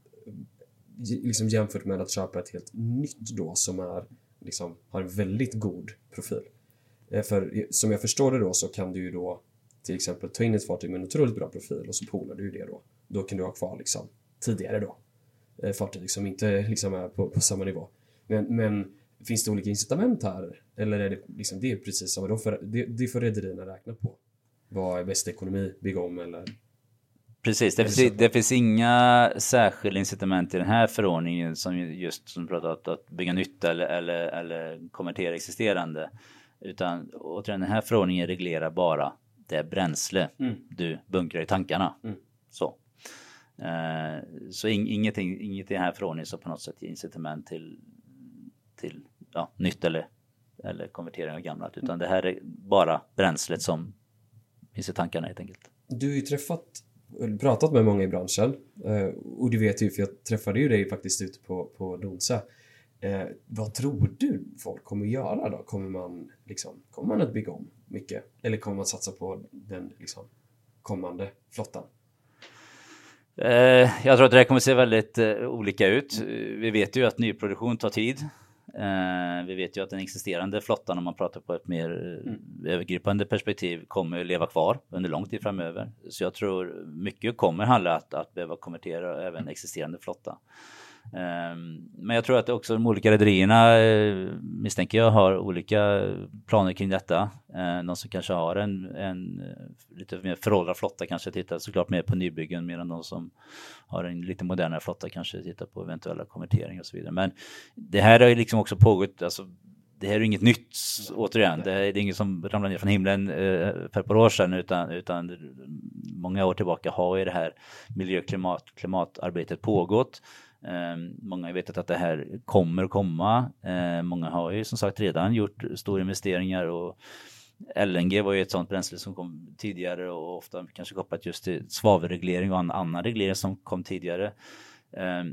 liksom jämfört med att köpa ett helt nytt då som är, liksom, har en väldigt god profil? För som jag förstår det då så kan du ju då till exempel ta in ett fartyg med en otroligt bra profil och så poolar du det då. Då kan du ha kvar liksom tidigare då fartyg som inte liksom är på, på samma nivå. Men, men finns det olika incitament här? Eller är det liksom, det är precis samma? För, det, det får rederierna räkna på. Vad är bästa ekonomi? Bygga om eller? Precis, det finns, det finns inga särskilda incitament i den här förordningen som just som pratat att bygga nytt eller, eller, eller konvertera existerande. Utan återigen, den här förordningen reglerar bara det bränsle mm. du bunkrar i tankarna. Mm. Så, eh, så in, ingenting, inget i den här förordningen som på något sätt ger incitament till, till ja, nytt eller, eller konvertering av gammalt. Utan det här är bara bränslet som finns i tankarna helt enkelt. Du har ju träffat, pratat med många i branschen och du vet ju, för jag träffade ju dig faktiskt ute på, på Donsa. Eh, vad tror du folk kommer göra då? Kommer man, liksom, kommer man att bygga om mycket? Eller kommer man satsa på den liksom, kommande flottan? Eh, jag tror att det här kommer se väldigt eh, olika ut. Vi vet ju att nyproduktion tar tid. Eh, vi vet ju att den existerande flottan, om man pratar på ett mer mm. övergripande perspektiv, kommer att leva kvar under lång tid framöver. Så jag tror mycket kommer handla att, att behöva konvertera även existerande flotta. Men jag tror att också de olika rederierna, misstänker jag, har olika planer kring detta. De som kanske har en, en lite mer föråldrad flotta kanske tittar såklart mer på nybyggen, medan de som har en lite modernare flotta kanske tittar på eventuella konverteringar och så vidare. Men det här har ju liksom också pågått, alltså det här är inget nytt, återigen. Det är inget som ramlar ner från himlen eh, för ett par år sedan, utan, utan många år tillbaka har ju det här miljö- och klimat, klimatarbetet pågått. Eh, många har vetat att det här kommer att komma. Eh, många har ju som sagt redan gjort stora investeringar, och L N G var ju ett sådant bränsle som kom tidigare, och ofta kanske kopplat just till svavelreglering och annan reglering som kom tidigare. Eh,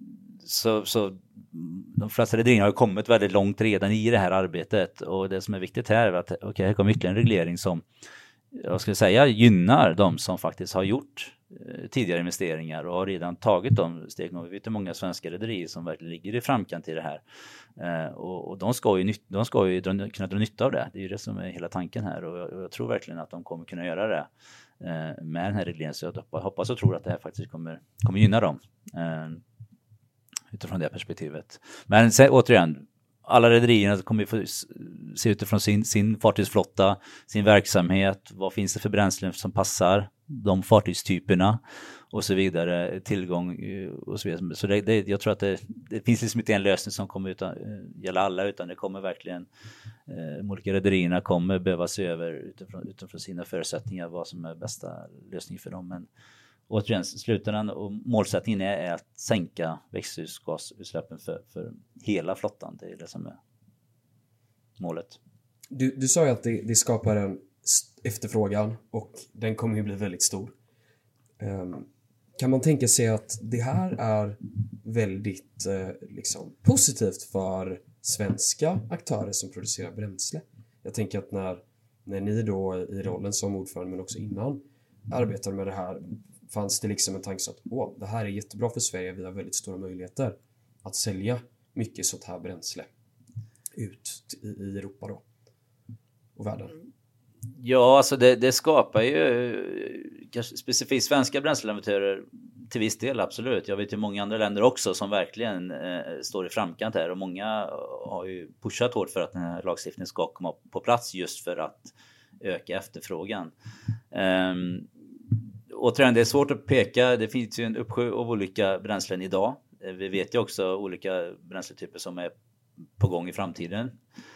så, så de flesta rederierna har kommit väldigt långt redan i det här arbetet, och det som är viktigt här är att okay, här kommer ytterligare en reglering som jag skulle säga gynnar de som faktiskt har gjort eh, tidigare investeringar och har redan tagit de stegen. Och vi vet hur många svenska rederier som verkligen ligger i framkant i det här, eh, och, och de ska ju, de ska ju dra, kunna dra nytta av det. Det är ju det som är hela tanken här, och jag, och jag tror verkligen att de kommer kunna göra det eh, med den här regleringen. Så jag hoppas och tror att det här faktiskt kommer, kommer gynna dem eh, utifrån det perspektivet. Men sen, återigen, alla rederierna kommer få se utifrån sin, sin fartygsflotta, sin verksamhet, vad finns det för bränslen som passar de fartygstyperna och så vidare, tillgång och så vidare. Så det, det, jag tror att det, det finns liksom inte en lösning som kommer utan, gälla alla, utan det kommer verkligen, eh, de olika rederierna kommer behöva se över utifrån, utifrån sina förutsättningar vad som är bästa lösning för dem. Men återigen, slutändan och målsättningen är, är att sänka växthusgasutsläppen för, för hela flottan. Det är det som är målet. Du, du sa ju att det, det skapar en efterfrågan, och den kommer ju bli väldigt stor. Um, kan man tänka sig att det här är väldigt uh, liksom, positivt för svenska aktörer som producerar bränsle? Jag tänker att när, när ni då i rollen som ordförande, men också innan, arbetar med det här, fanns det liksom en tanke så att åh, det här är jättebra för Sverige, vi har väldigt stora möjligheter att sälja mycket sånt här bränsle ut i, i Europa då och världen. Ja, alltså det, det skapar ju kanske specifikt svenska bränsleleverantörer till viss del, absolut. Jag vet ju många andra länder också som verkligen eh, står i framkant här, och många har ju pushat hårt för att den här lagstiftningen ska komma på plats just för att öka efterfrågan. Um, Återigen, det är svårt att peka. Det finns ju en uppsjö av olika bränslen idag. Vi vet ju också olika bränsletyper som är på gång i framtiden.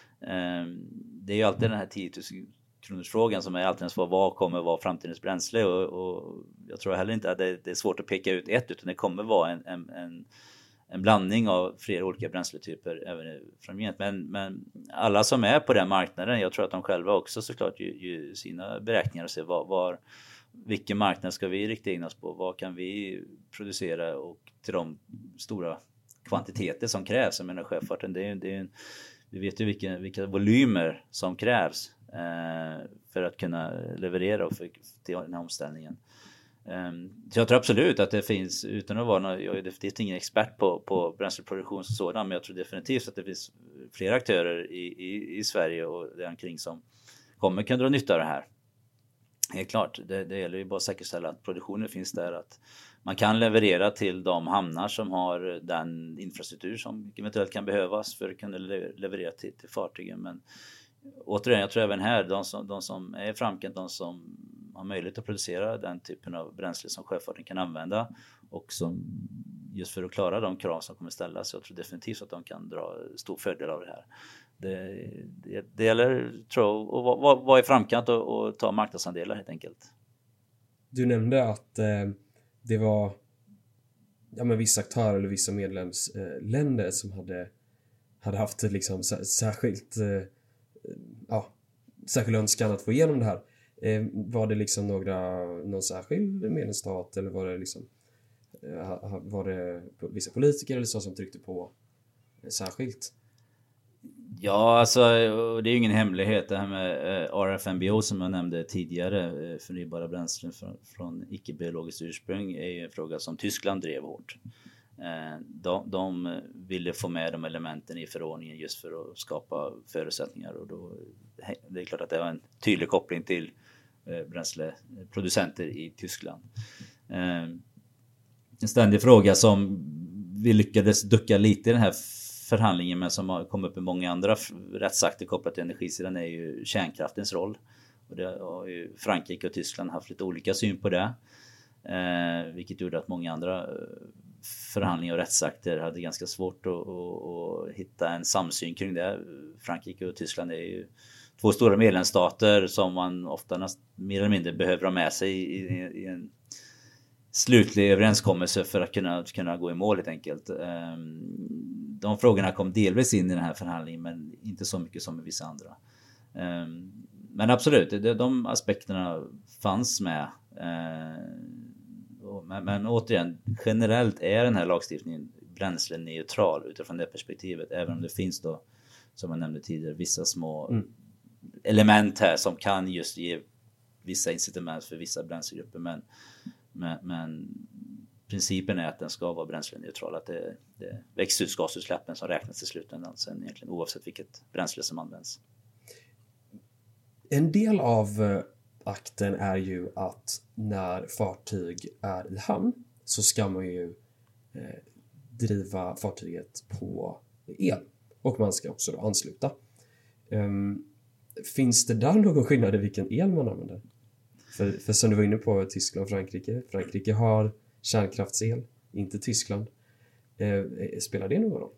Det är ju alltid den här tio tusen kronors frågan som är alltid en svar. Vad kommer vara framtidens bränsle? Och, och jag tror heller inte att det, det är svårt att peka ut ett, utan det kommer vara en, en, en, en blandning av flera olika bränsletyper även framgent. Men, men alla som är på den marknaden, jag tror att de själva också såklart gör, gör sina beräkningar och ser var, var vilken marknad ska vi rikta in oss på? Vad kan vi producera, och till de stora kvantiteter som krävs? Jag menar, sjöfarten, det är, det är en, vi vet ju vilka, vilka volymer som krävs eh, för att kunna leverera och för, till den här omställningen. Um, så jag tror absolut att det finns, utan att vara någon, jag är definitivt ingen expert på, på bränsleproduktion och sådan, men jag tror definitivt att det finns flera aktörer i, i, i Sverige och där omkring som kommer kunna dra nytta av det här. Helt klart, det, det gäller ju bara att säkerställa att produktionen finns där, att man kan leverera till de hamnar som har den infrastruktur som eventuellt kan behövas för att kunna leverera till, till fartygen. Men återigen, jag tror även här, de som, de som är framkant, de som har möjlighet att producera den typen av bränsle som sjöfarten kan använda, och som just för att klara de krav som kommer ställas, jag tror definitivt att de kan dra stor fördel av det här. Det, det, det gäller, tror jag, att vara, vara i framkant och, och ta marknadsandelar helt enkelt. Du nämnde att eh, det var ja, men vissa aktörer eller vissa medlemsländer eh, som hade, hade haft liksom, särskilt eh, ja, särskild önskan att få igenom det här. Eh, var det liksom några, någon särskild medlemsstat, eller var det liksom eh, var det vissa politiker eller så som tryckte på särskilt? Ja, alltså det är ju ingen hemlighet det här med R F M B O som jag nämnde tidigare, förnybara bränslen från, från icke-biologiskt ursprung, är ju en fråga som Tyskland drev hårt. De, de ville få med de elementen i förordningen just för att skapa förutsättningar, och då, det är klart att det var en tydlig koppling till bränsleproducenter i Tyskland. En ständig fråga som vi lyckades ducka lite i den här förhandlingen, men som har kommit upp i många andra rättsakter kopplat till energisidan, är ju kärnkraftens roll. Och det har ju Frankrike och Tyskland haft lite olika syn på det. Eh, vilket gjorde att många andra förhandlingar och rättsakter hade ganska svårt att, att, att hitta en samsyn kring det. Frankrike och Tyskland är ju två stora medlemsstater som man ofta näst, mer eller mindre behöver ha med sig i, i, i en slutlig överenskommelse för att kunna, kunna gå i mål helt enkelt. De frågorna kom delvis in i den här förhandlingen, men inte så mycket som i vissa andra. Men absolut, de aspekterna fanns med. Men, men återigen, generellt är den här lagstiftningen bränsleneutral utifrån det perspektivet, även om det finns då, som jag nämnde tidigare, vissa små mm. element här som kan just ge vissa incitament för vissa bränslegrupper, men Men, men principen är att den ska vara bränsleneutral, att det, det är växthusgasutsläppen som räknas i slutändan sen egentligen oavsett vilket bränsle som används. En del av akten är ju att när fartyg är i hamn så ska man ju eh, driva fartyget på el, och man ska också då ansluta. Um, finns det där någon skillnad i vilken el man använder? För, för som du var inne på, Tyskland och Frankrike. Frankrike har kärnkraftsel, inte Tyskland. Eh, spelar det någon roll?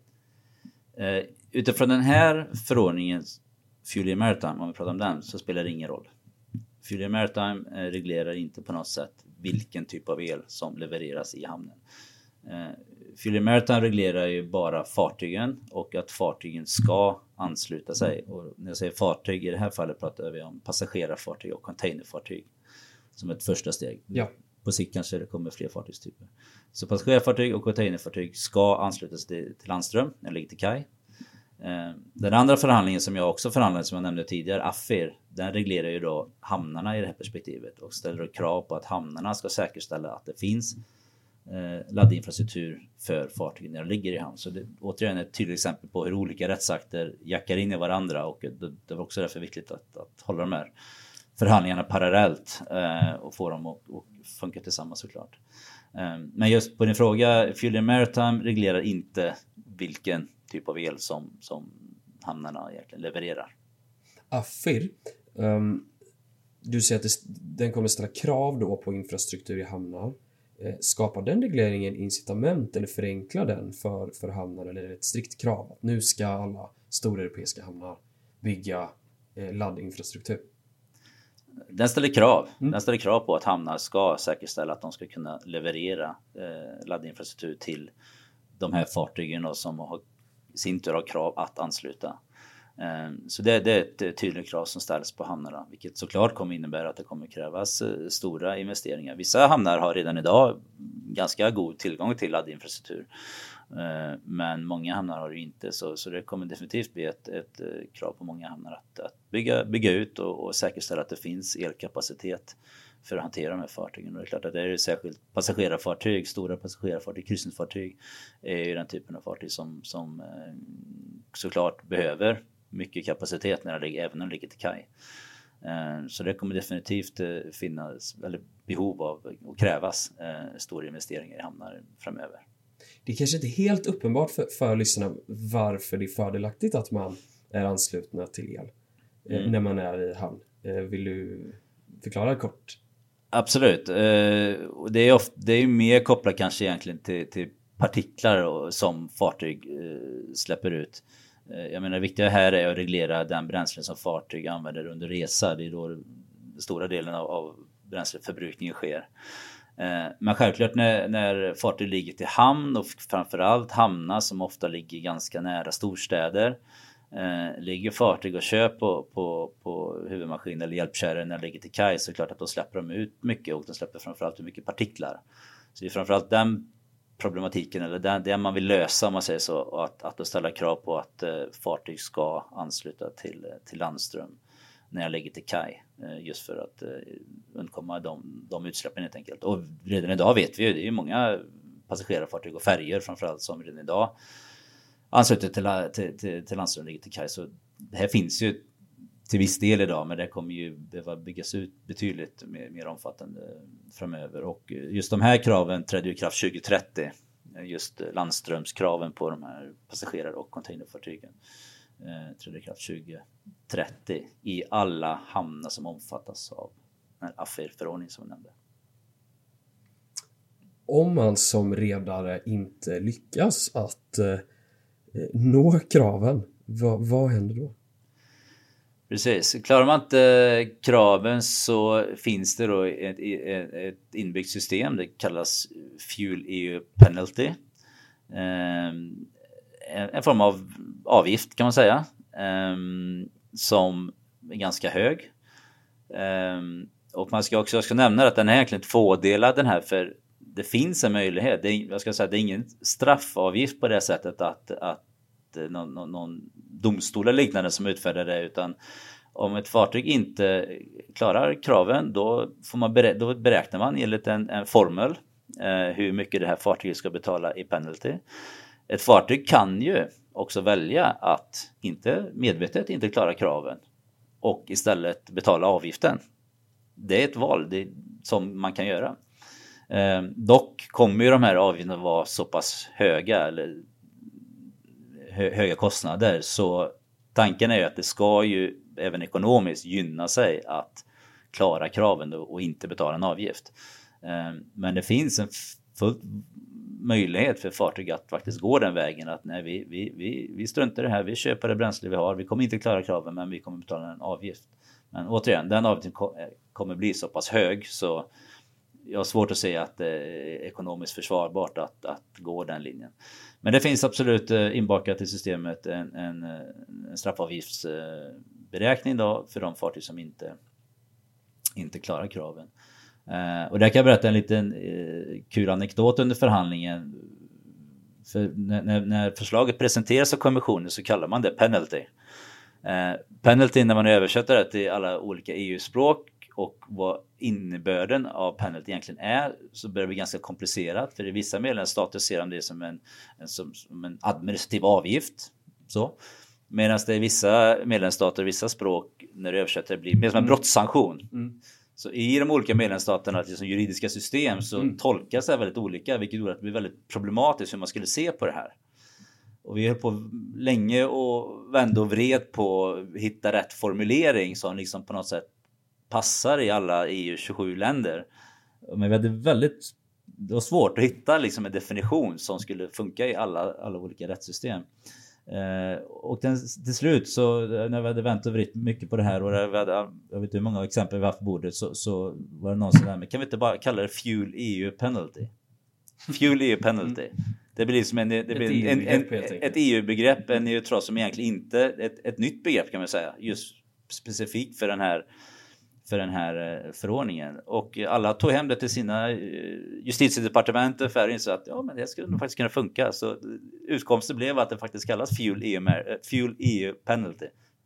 Eh, utifrån den här förordningen, Fuel Maritime, om vi pratar om den, så spelar det ingen roll. Fuel Maritime eh, reglerar inte på något sätt vilken typ av el som levereras i hamnen. Eh, Fuel Maritime reglerar ju bara fartygen och att fartygen ska ansluta sig. Och när jag säger fartyg, i det här fallet pratar vi om passagerarfartyg och containerfartyg som ett första steg. Ja. På sikt kanske det kommer fler fartygstyper. Så passagerarfartyg och containerfartyg ska anslutas till, till landström när det ligger till kaj. Eh, den andra förhandlingen som jag också förhandlade, som jag nämnde tidigare, A F I R, den reglerar ju då hamnarna i det här perspektivet och ställer krav på att hamnarna ska säkerställa att det finns eh, laddinfrastruktur för fartygen när de ligger i hamn. Så det återigen är ett tydligt exempel på hur olika rättsakter jackar in i varandra, och det, det var också därför viktigt att, att hålla de här förhandlingarna parallellt eh, och få dem att, att funka tillsammans såklart. Eh, men just på din fråga, Fuel Maritime reglerar inte vilken typ av el som, som hamnarna egentligen levererar. A F I R, um, du säger att det, den kommer ställa krav då på infrastruktur i hamnar. Eh, skapar den regleringen incitament eller förenklar den för, för hamnar, eller är det ett strikt krav att nu ska alla stora europeiska hamnar bygga eh, laddinfrastruktur? Den ställer krav. Mm. Den ställer krav på att hamnar ska säkerställa att de ska kunna leverera eh, laddinfrastruktur till de här fartygen och som har sin tur har krav att ansluta. Eh, så det, det är ett tydligt krav som ställs på hamnarna, vilket såklart kommer innebära att det kommer krävas eh, stora investeringar. Vissa hamnar har redan idag ganska god tillgång till laddinfrastruktur. Men många hamnar har det inte, så, så det kommer definitivt bli ett, ett krav på många hamnar att, att bygga, bygga ut och, och säkerställa att det finns elkapacitet för att hantera de här fartygen. Och det är klart att det är särskilt passagerarfartyg, stora passagerarfartyg, kryssningsfartyg är ju den typen av fartyg som, som såklart behöver mycket kapacitet när det ligger, även när det ligger till kaj. Så det kommer definitivt finnas eller behov av och krävas stora investeringar i hamnar framöver. Det är kanske inte helt uppenbart för, för lyssnarna varför det är fördelaktigt att man är anslutna till el mm. eh, när man är i hamn. Eh, vill du förklara kort? Absolut. Eh, det är ofta, det är mer kopplat kanske egentligen till, till partiklar och, som fartyg eh, släpper ut. Eh, jag menar det viktiga här är att reglera den bränslen som fartyg använder under resa. Det är då den stora delen av, av bränsleförbrukningen sker. Men självklart när, när fartyg ligger till hamn, och framförallt hamnar som ofta ligger ganska nära storstäder, eh, ligger fartyg och kör på, på, på huvudmaskin eller hjälpkärror när de ligger till kaj, så klart att då släpper de ut mycket, och de släpper framförallt ut mycket partiklar. Så det är framförallt den problematiken eller det, det man vill lösa om man säger så, och att, att ställa krav på att eh, fartyg ska ansluta till, till landström när jag lägger till kaj, eh, just för att eh, undkomma de, de utsläppen helt enkelt. Och redan idag vet vi ju, det är ju många passagerarfartyg och färger framförallt som redan idag ansluter till, till, till, till landström och lägger till kaj. Så det här finns ju till viss del idag, men det kommer ju behöva byggas ut betydligt mer, mer omfattande framöver. Och just de här kraven trädde ju i kraft tjugo trettio. Just landströmskraven på de här passagerar- och containerfartygen eh, trädde i kraft tjugo trettio i alla hamnar som omfattas av den här A F I R-förordningen som jag nämnde. Om man som redare inte lyckas att eh, nå kraven, vad, vad händer då? Precis. Klarar man inte kraven så finns det då ett, ett, ett inbyggt system. Det kallas Fuel E U Penalty. En, en form av avgift kan man säga. Som är ganska hög. Och man ska också jag ska nämna att den är egentligen tvådelad den här, för det finns en möjlighet. Det är, jag ska säga, det är ingen straffavgift på det sättet att, att Någon, någon, någon domstol eller liknande som utfärdar det, utan om ett fartyg inte klarar kraven då, får man berä- då beräknar man enligt en, en formel eh, hur mycket det här fartyget ska betala i penalty. Ett fartyg kan ju också välja att inte medvetet inte klara kraven och istället betala avgiften. Det är ett val det, som man kan göra. Eh, dock kommer ju de här avgifterna vara så pass höga eller höga kostnader, så tanken är ju att det ska ju även ekonomiskt gynna sig att klara kraven och inte betala en avgift. Men det finns en full möjlighet för fartyg att faktiskt gå den vägen att nej, vi, vi, vi, vi struntar i det här, vi köper det bränsle vi har, vi kommer inte klara kraven men vi kommer betala en avgift. Men återigen, den avgiften kommer bli så pass hög så jag har svårt att säga att det är ekonomiskt försvarbart att, att gå den linjen. Men det finns absolut inbakat i systemet en, en, en straffavgiftsberäkning då för de fartyg som inte, inte klarar kraven. Eh, och där kan jag berätta en liten eh, kul anekdot under förhandlingen. För när, när förslaget presenteras av kommissionen så kallar man det penalty. Eh, penalty när man översätter det till alla olika E U-språk och vad innebörden av penalty egentligen är, så börjar det bli ganska komplicerat. För i vissa medlemsstater ser de det som en, en, som, som en administrativ avgift. Så. Medan det i vissa medlemsstater, vissa språk, när det översätter blir mer som en brottssanktion. Mm. Så i de olika medlemsstaterna, liksom juridiska system, så mm. tolkas det väldigt olika, vilket gör att det blir väldigt problematiskt hur man skulle se på det här. Och vi höll på länge och vände och vred på att hitta rätt formulering som liksom på något sätt passar i alla E U tjugosju länder. Men vi hade väldigt, det var svårt att hitta liksom en definition som skulle funka i alla, alla olika rättssystem. Eh, och den, till slut så när vi hade vänt och vritt mycket på det här och vi hade, jag vet inte hur många exempel vi har på bordet, så, så var det någon som där, men kan vi inte bara kalla det Fuel E U Penalty? Fuel E U Penalty. Det blir som en, det blir en, en, en, ett E U-begrepp, en neutral som egentligen inte ett, ett nytt begrepp kan man säga, just specifikt för den här för den här förordningen. Och alla tog hem det till sina justitiedepartement för att inse att ja, men det skulle nog faktiskt kunna funka. Så utkomsten blev att det faktiskt kallas Fuel E U, Fuel E U Penalty.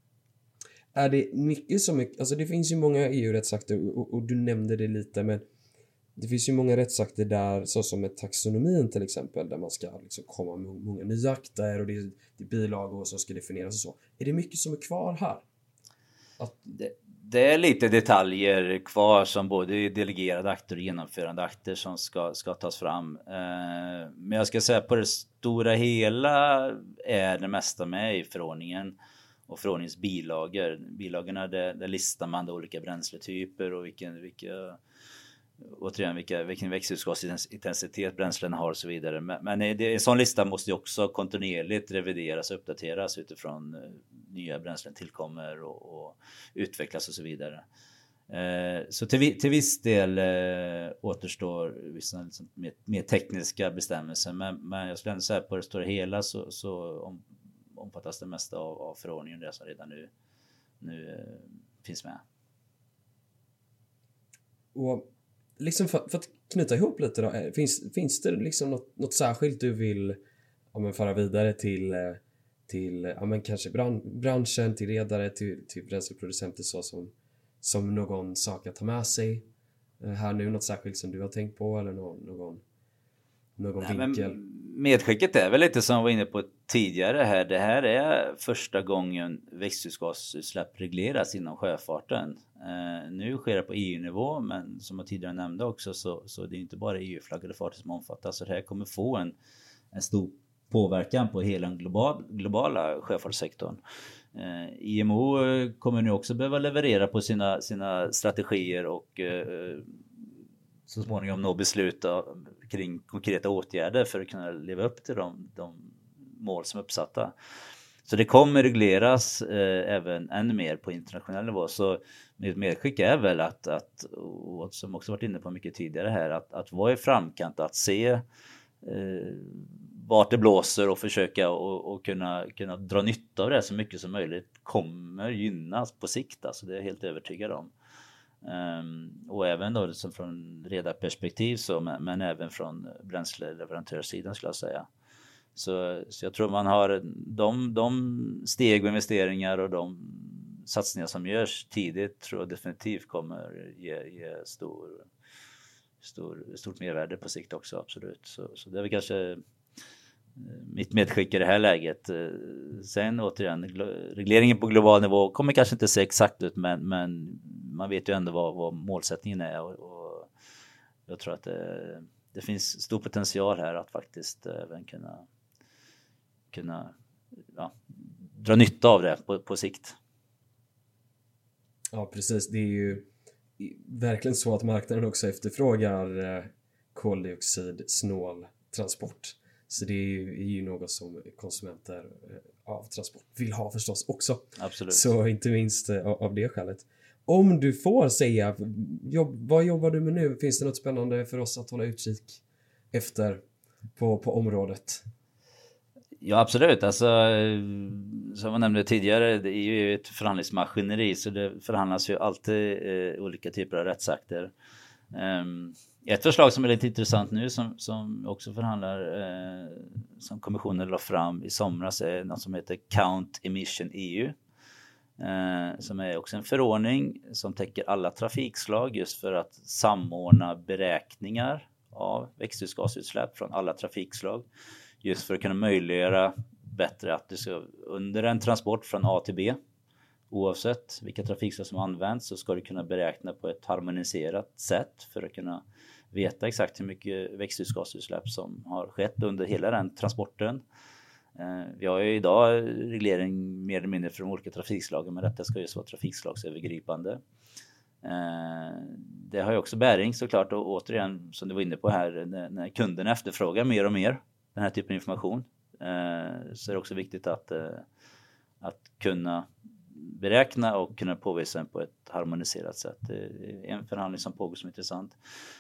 Är det mycket som mycket, alltså det finns ju många E U-rättsakter och, och du nämnde det lite, men det finns ju många rättsakter där, så som med taxonomin till exempel, där man ska liksom komma med många nya akter och det är, det är bilagor som ska definieras och så. Är det mycket som är kvar här? Att det, det är lite detaljer kvar som både är delegerade akter och genomförande akter som ska, ska tas fram. Eh, men jag ska säga på det stora hela är det mesta med i förordningen och förordningens bilagor. Bilagorna där, där listar man olika bränsletyper och vilken, vilka, återigen, vilka, vilken växthusgasintensitet bränslena har och så vidare. Men, men det, en sån lista måste ju också kontinuerligt revideras och uppdateras utifrån nya bränslen tillkommer och, och utvecklas och så vidare. Eh, så till, till viss del eh, återstår vissa liksom, mer, mer tekniska bestämmelser, men, men jag skulle ändå säga på det stora hela så, så om, omfattas det mesta av, av förordningen det som redan nu, nu eh, finns med. Och liksom för, för att knyta ihop lite då. Finns, finns det liksom något, något särskilt du vill ja, men föra vidare till, till ja, men kanske bran, branschen, till redare, till, till bränsleproducenter så som, som någon sak att ta med sig här nu? Något särskilt som du har tänkt på eller någon, någon, någon Nej, vinkel? Medskicket är väl lite som jag var inne på tidigare här. Det här är första gången växthusgasutsläpp regleras inom sjöfarten. Eh, nu sker det på E U-nivå, men som jag tidigare nämnde också så, så det är inte bara E U-flaggade fartyg som omfattas. Så det här kommer få en, en stor påverkan på hela den global, globala sjöfartssektorn. Eh, I M O kommer nu också behöva leverera på sina, sina strategier och eh, så småningom nå beslut kring konkreta åtgärder för att kunna leva upp till de, de mål som är uppsatta. Så det kommer regleras eh, även ännu mer på internationell nivå. Så mitt medskick är väl att, att och som också varit inne på mycket tidigare här, att, att vara i framkant, att se eh, vart det blåser och försöka och, och kunna, kunna dra nytta av det så mycket som möjligt kommer gynnas på sikt. Alltså det är jag helt övertygad om. Um, och även då som från redarperspektiv så, men, men även från bränsleleverantörssidan skulle jag säga. Så, så jag tror man har de, de steg och investeringar och de satsningar som görs tidigt tror jag definitivt kommer ge, ge stor, stor, stort mervärde på sikt också, absolut. Så, så det är väl kanske mitt medskick i det här läget. Sen återigen, regleringen på global nivå kommer kanske inte se exakt ut, men, men man vet ju ändå vad, vad målsättningen är och, och jag tror att det, det finns stor potential här att faktiskt även kunna, kunna ja, dra nytta av det på, på sikt. Ja, precis. Det är ju verkligen så att marknaden också efterfrågar koldioxidsnål transport. Så det är ju, är ju något som konsumenter av transport vill ha förstås också. Absolut. Så inte minst av det skälet. Om du får säga, jobb, vad jobbar du med nu? Finns det något spännande för oss att hålla utkik efter på, på området? Ja, absolut. Alltså, som jag nämnde tidigare, det är ju ett förhandlingsmaskineri så det förhandlas ju alltid eh, olika typer av rättsakter. Um, Ett förslag som är lite intressant nu som, som också förhandlar eh, som kommissionen la fram i somras är något som heter Count Emission E U. Eh, som är också en förordning som täcker alla trafikslag just för att samordna beräkningar av växthusgasutsläpp från alla trafikslag. Just för att kunna möjliggöra bättre att det ska under en transport från A till B, oavsett vilka trafikslag som används, så ska du kunna beräkna på ett harmoniserat sätt för att kunna veta exakt hur mycket växthusgasutsläpp som har skett under hela den transporten. Eh, vi har ju idag reglering mer eller mindre för de olika trafikslagen, men detta ska ju vara trafikslagsövergripande. Eh, det har ju också bäring såklart och återigen som du var inne på här, när, när kunden efterfrågar mer och mer den här typen av information eh, så är det också viktigt att, eh, att kunna beräkna och kunna påvisa den på ett harmoniserat sätt. Det är en förhandling som pågår som är intressant.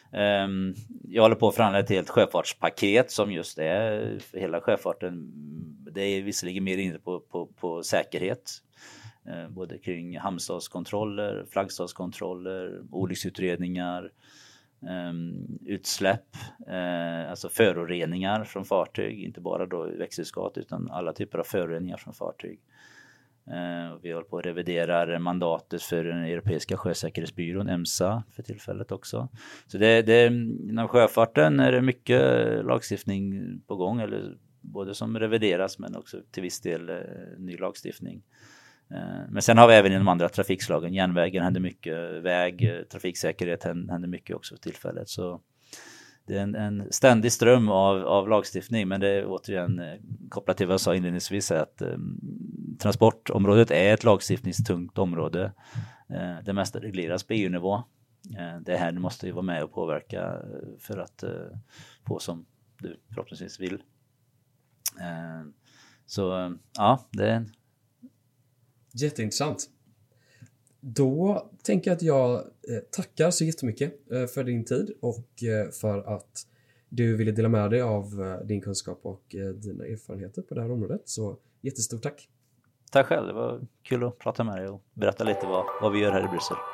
Jag håller på att förhandla ett helt sjöfartspaket som just är för hela sjöfarten. Det är visserligen mer inne på, på, på säkerhet. Både kring hamnstadskontroller, flaggstadskontroller, olycksutredningar, utsläpp, alltså föroreningar från fartyg. Inte bara då växthusgas utan alla typer av föroreningar från fartyg. Uh, vi håller på att revidera mandatet för den europeiska sjösäkerhetsbyrån E M S A för tillfället också. Så det, det, inom sjöfarten är det mycket lagstiftning på gång, eller både som revideras men också till viss del uh, ny lagstiftning. Uh, men sen har vi även inom andra trafikslagen, järnvägen händer mycket, väg, trafiksäkerhet händer mycket också för tillfället. Så det är en, en ständig ström av, av lagstiftning, men det är återigen eh, kopplat till vad jag sa inledningsvis att eh, transportområdet är ett lagstiftningstungt område. Eh, det mesta regleras på E U-nivå. Eh, det här måste ju vara med och påverka för att eh, få som du förhoppningsvis vill. Eh, så ja, det är en... Jätteintressant. Då tänker jag att jag eh, tackar så jättemycket eh, för din tid och eh, för att du ville dela med dig av eh, din kunskap och eh, dina erfarenheter på det här området. Så jättestort tack. Tack själv, det var kul att prata med dig och berätta lite vad, vad vi gör här i Bryssel.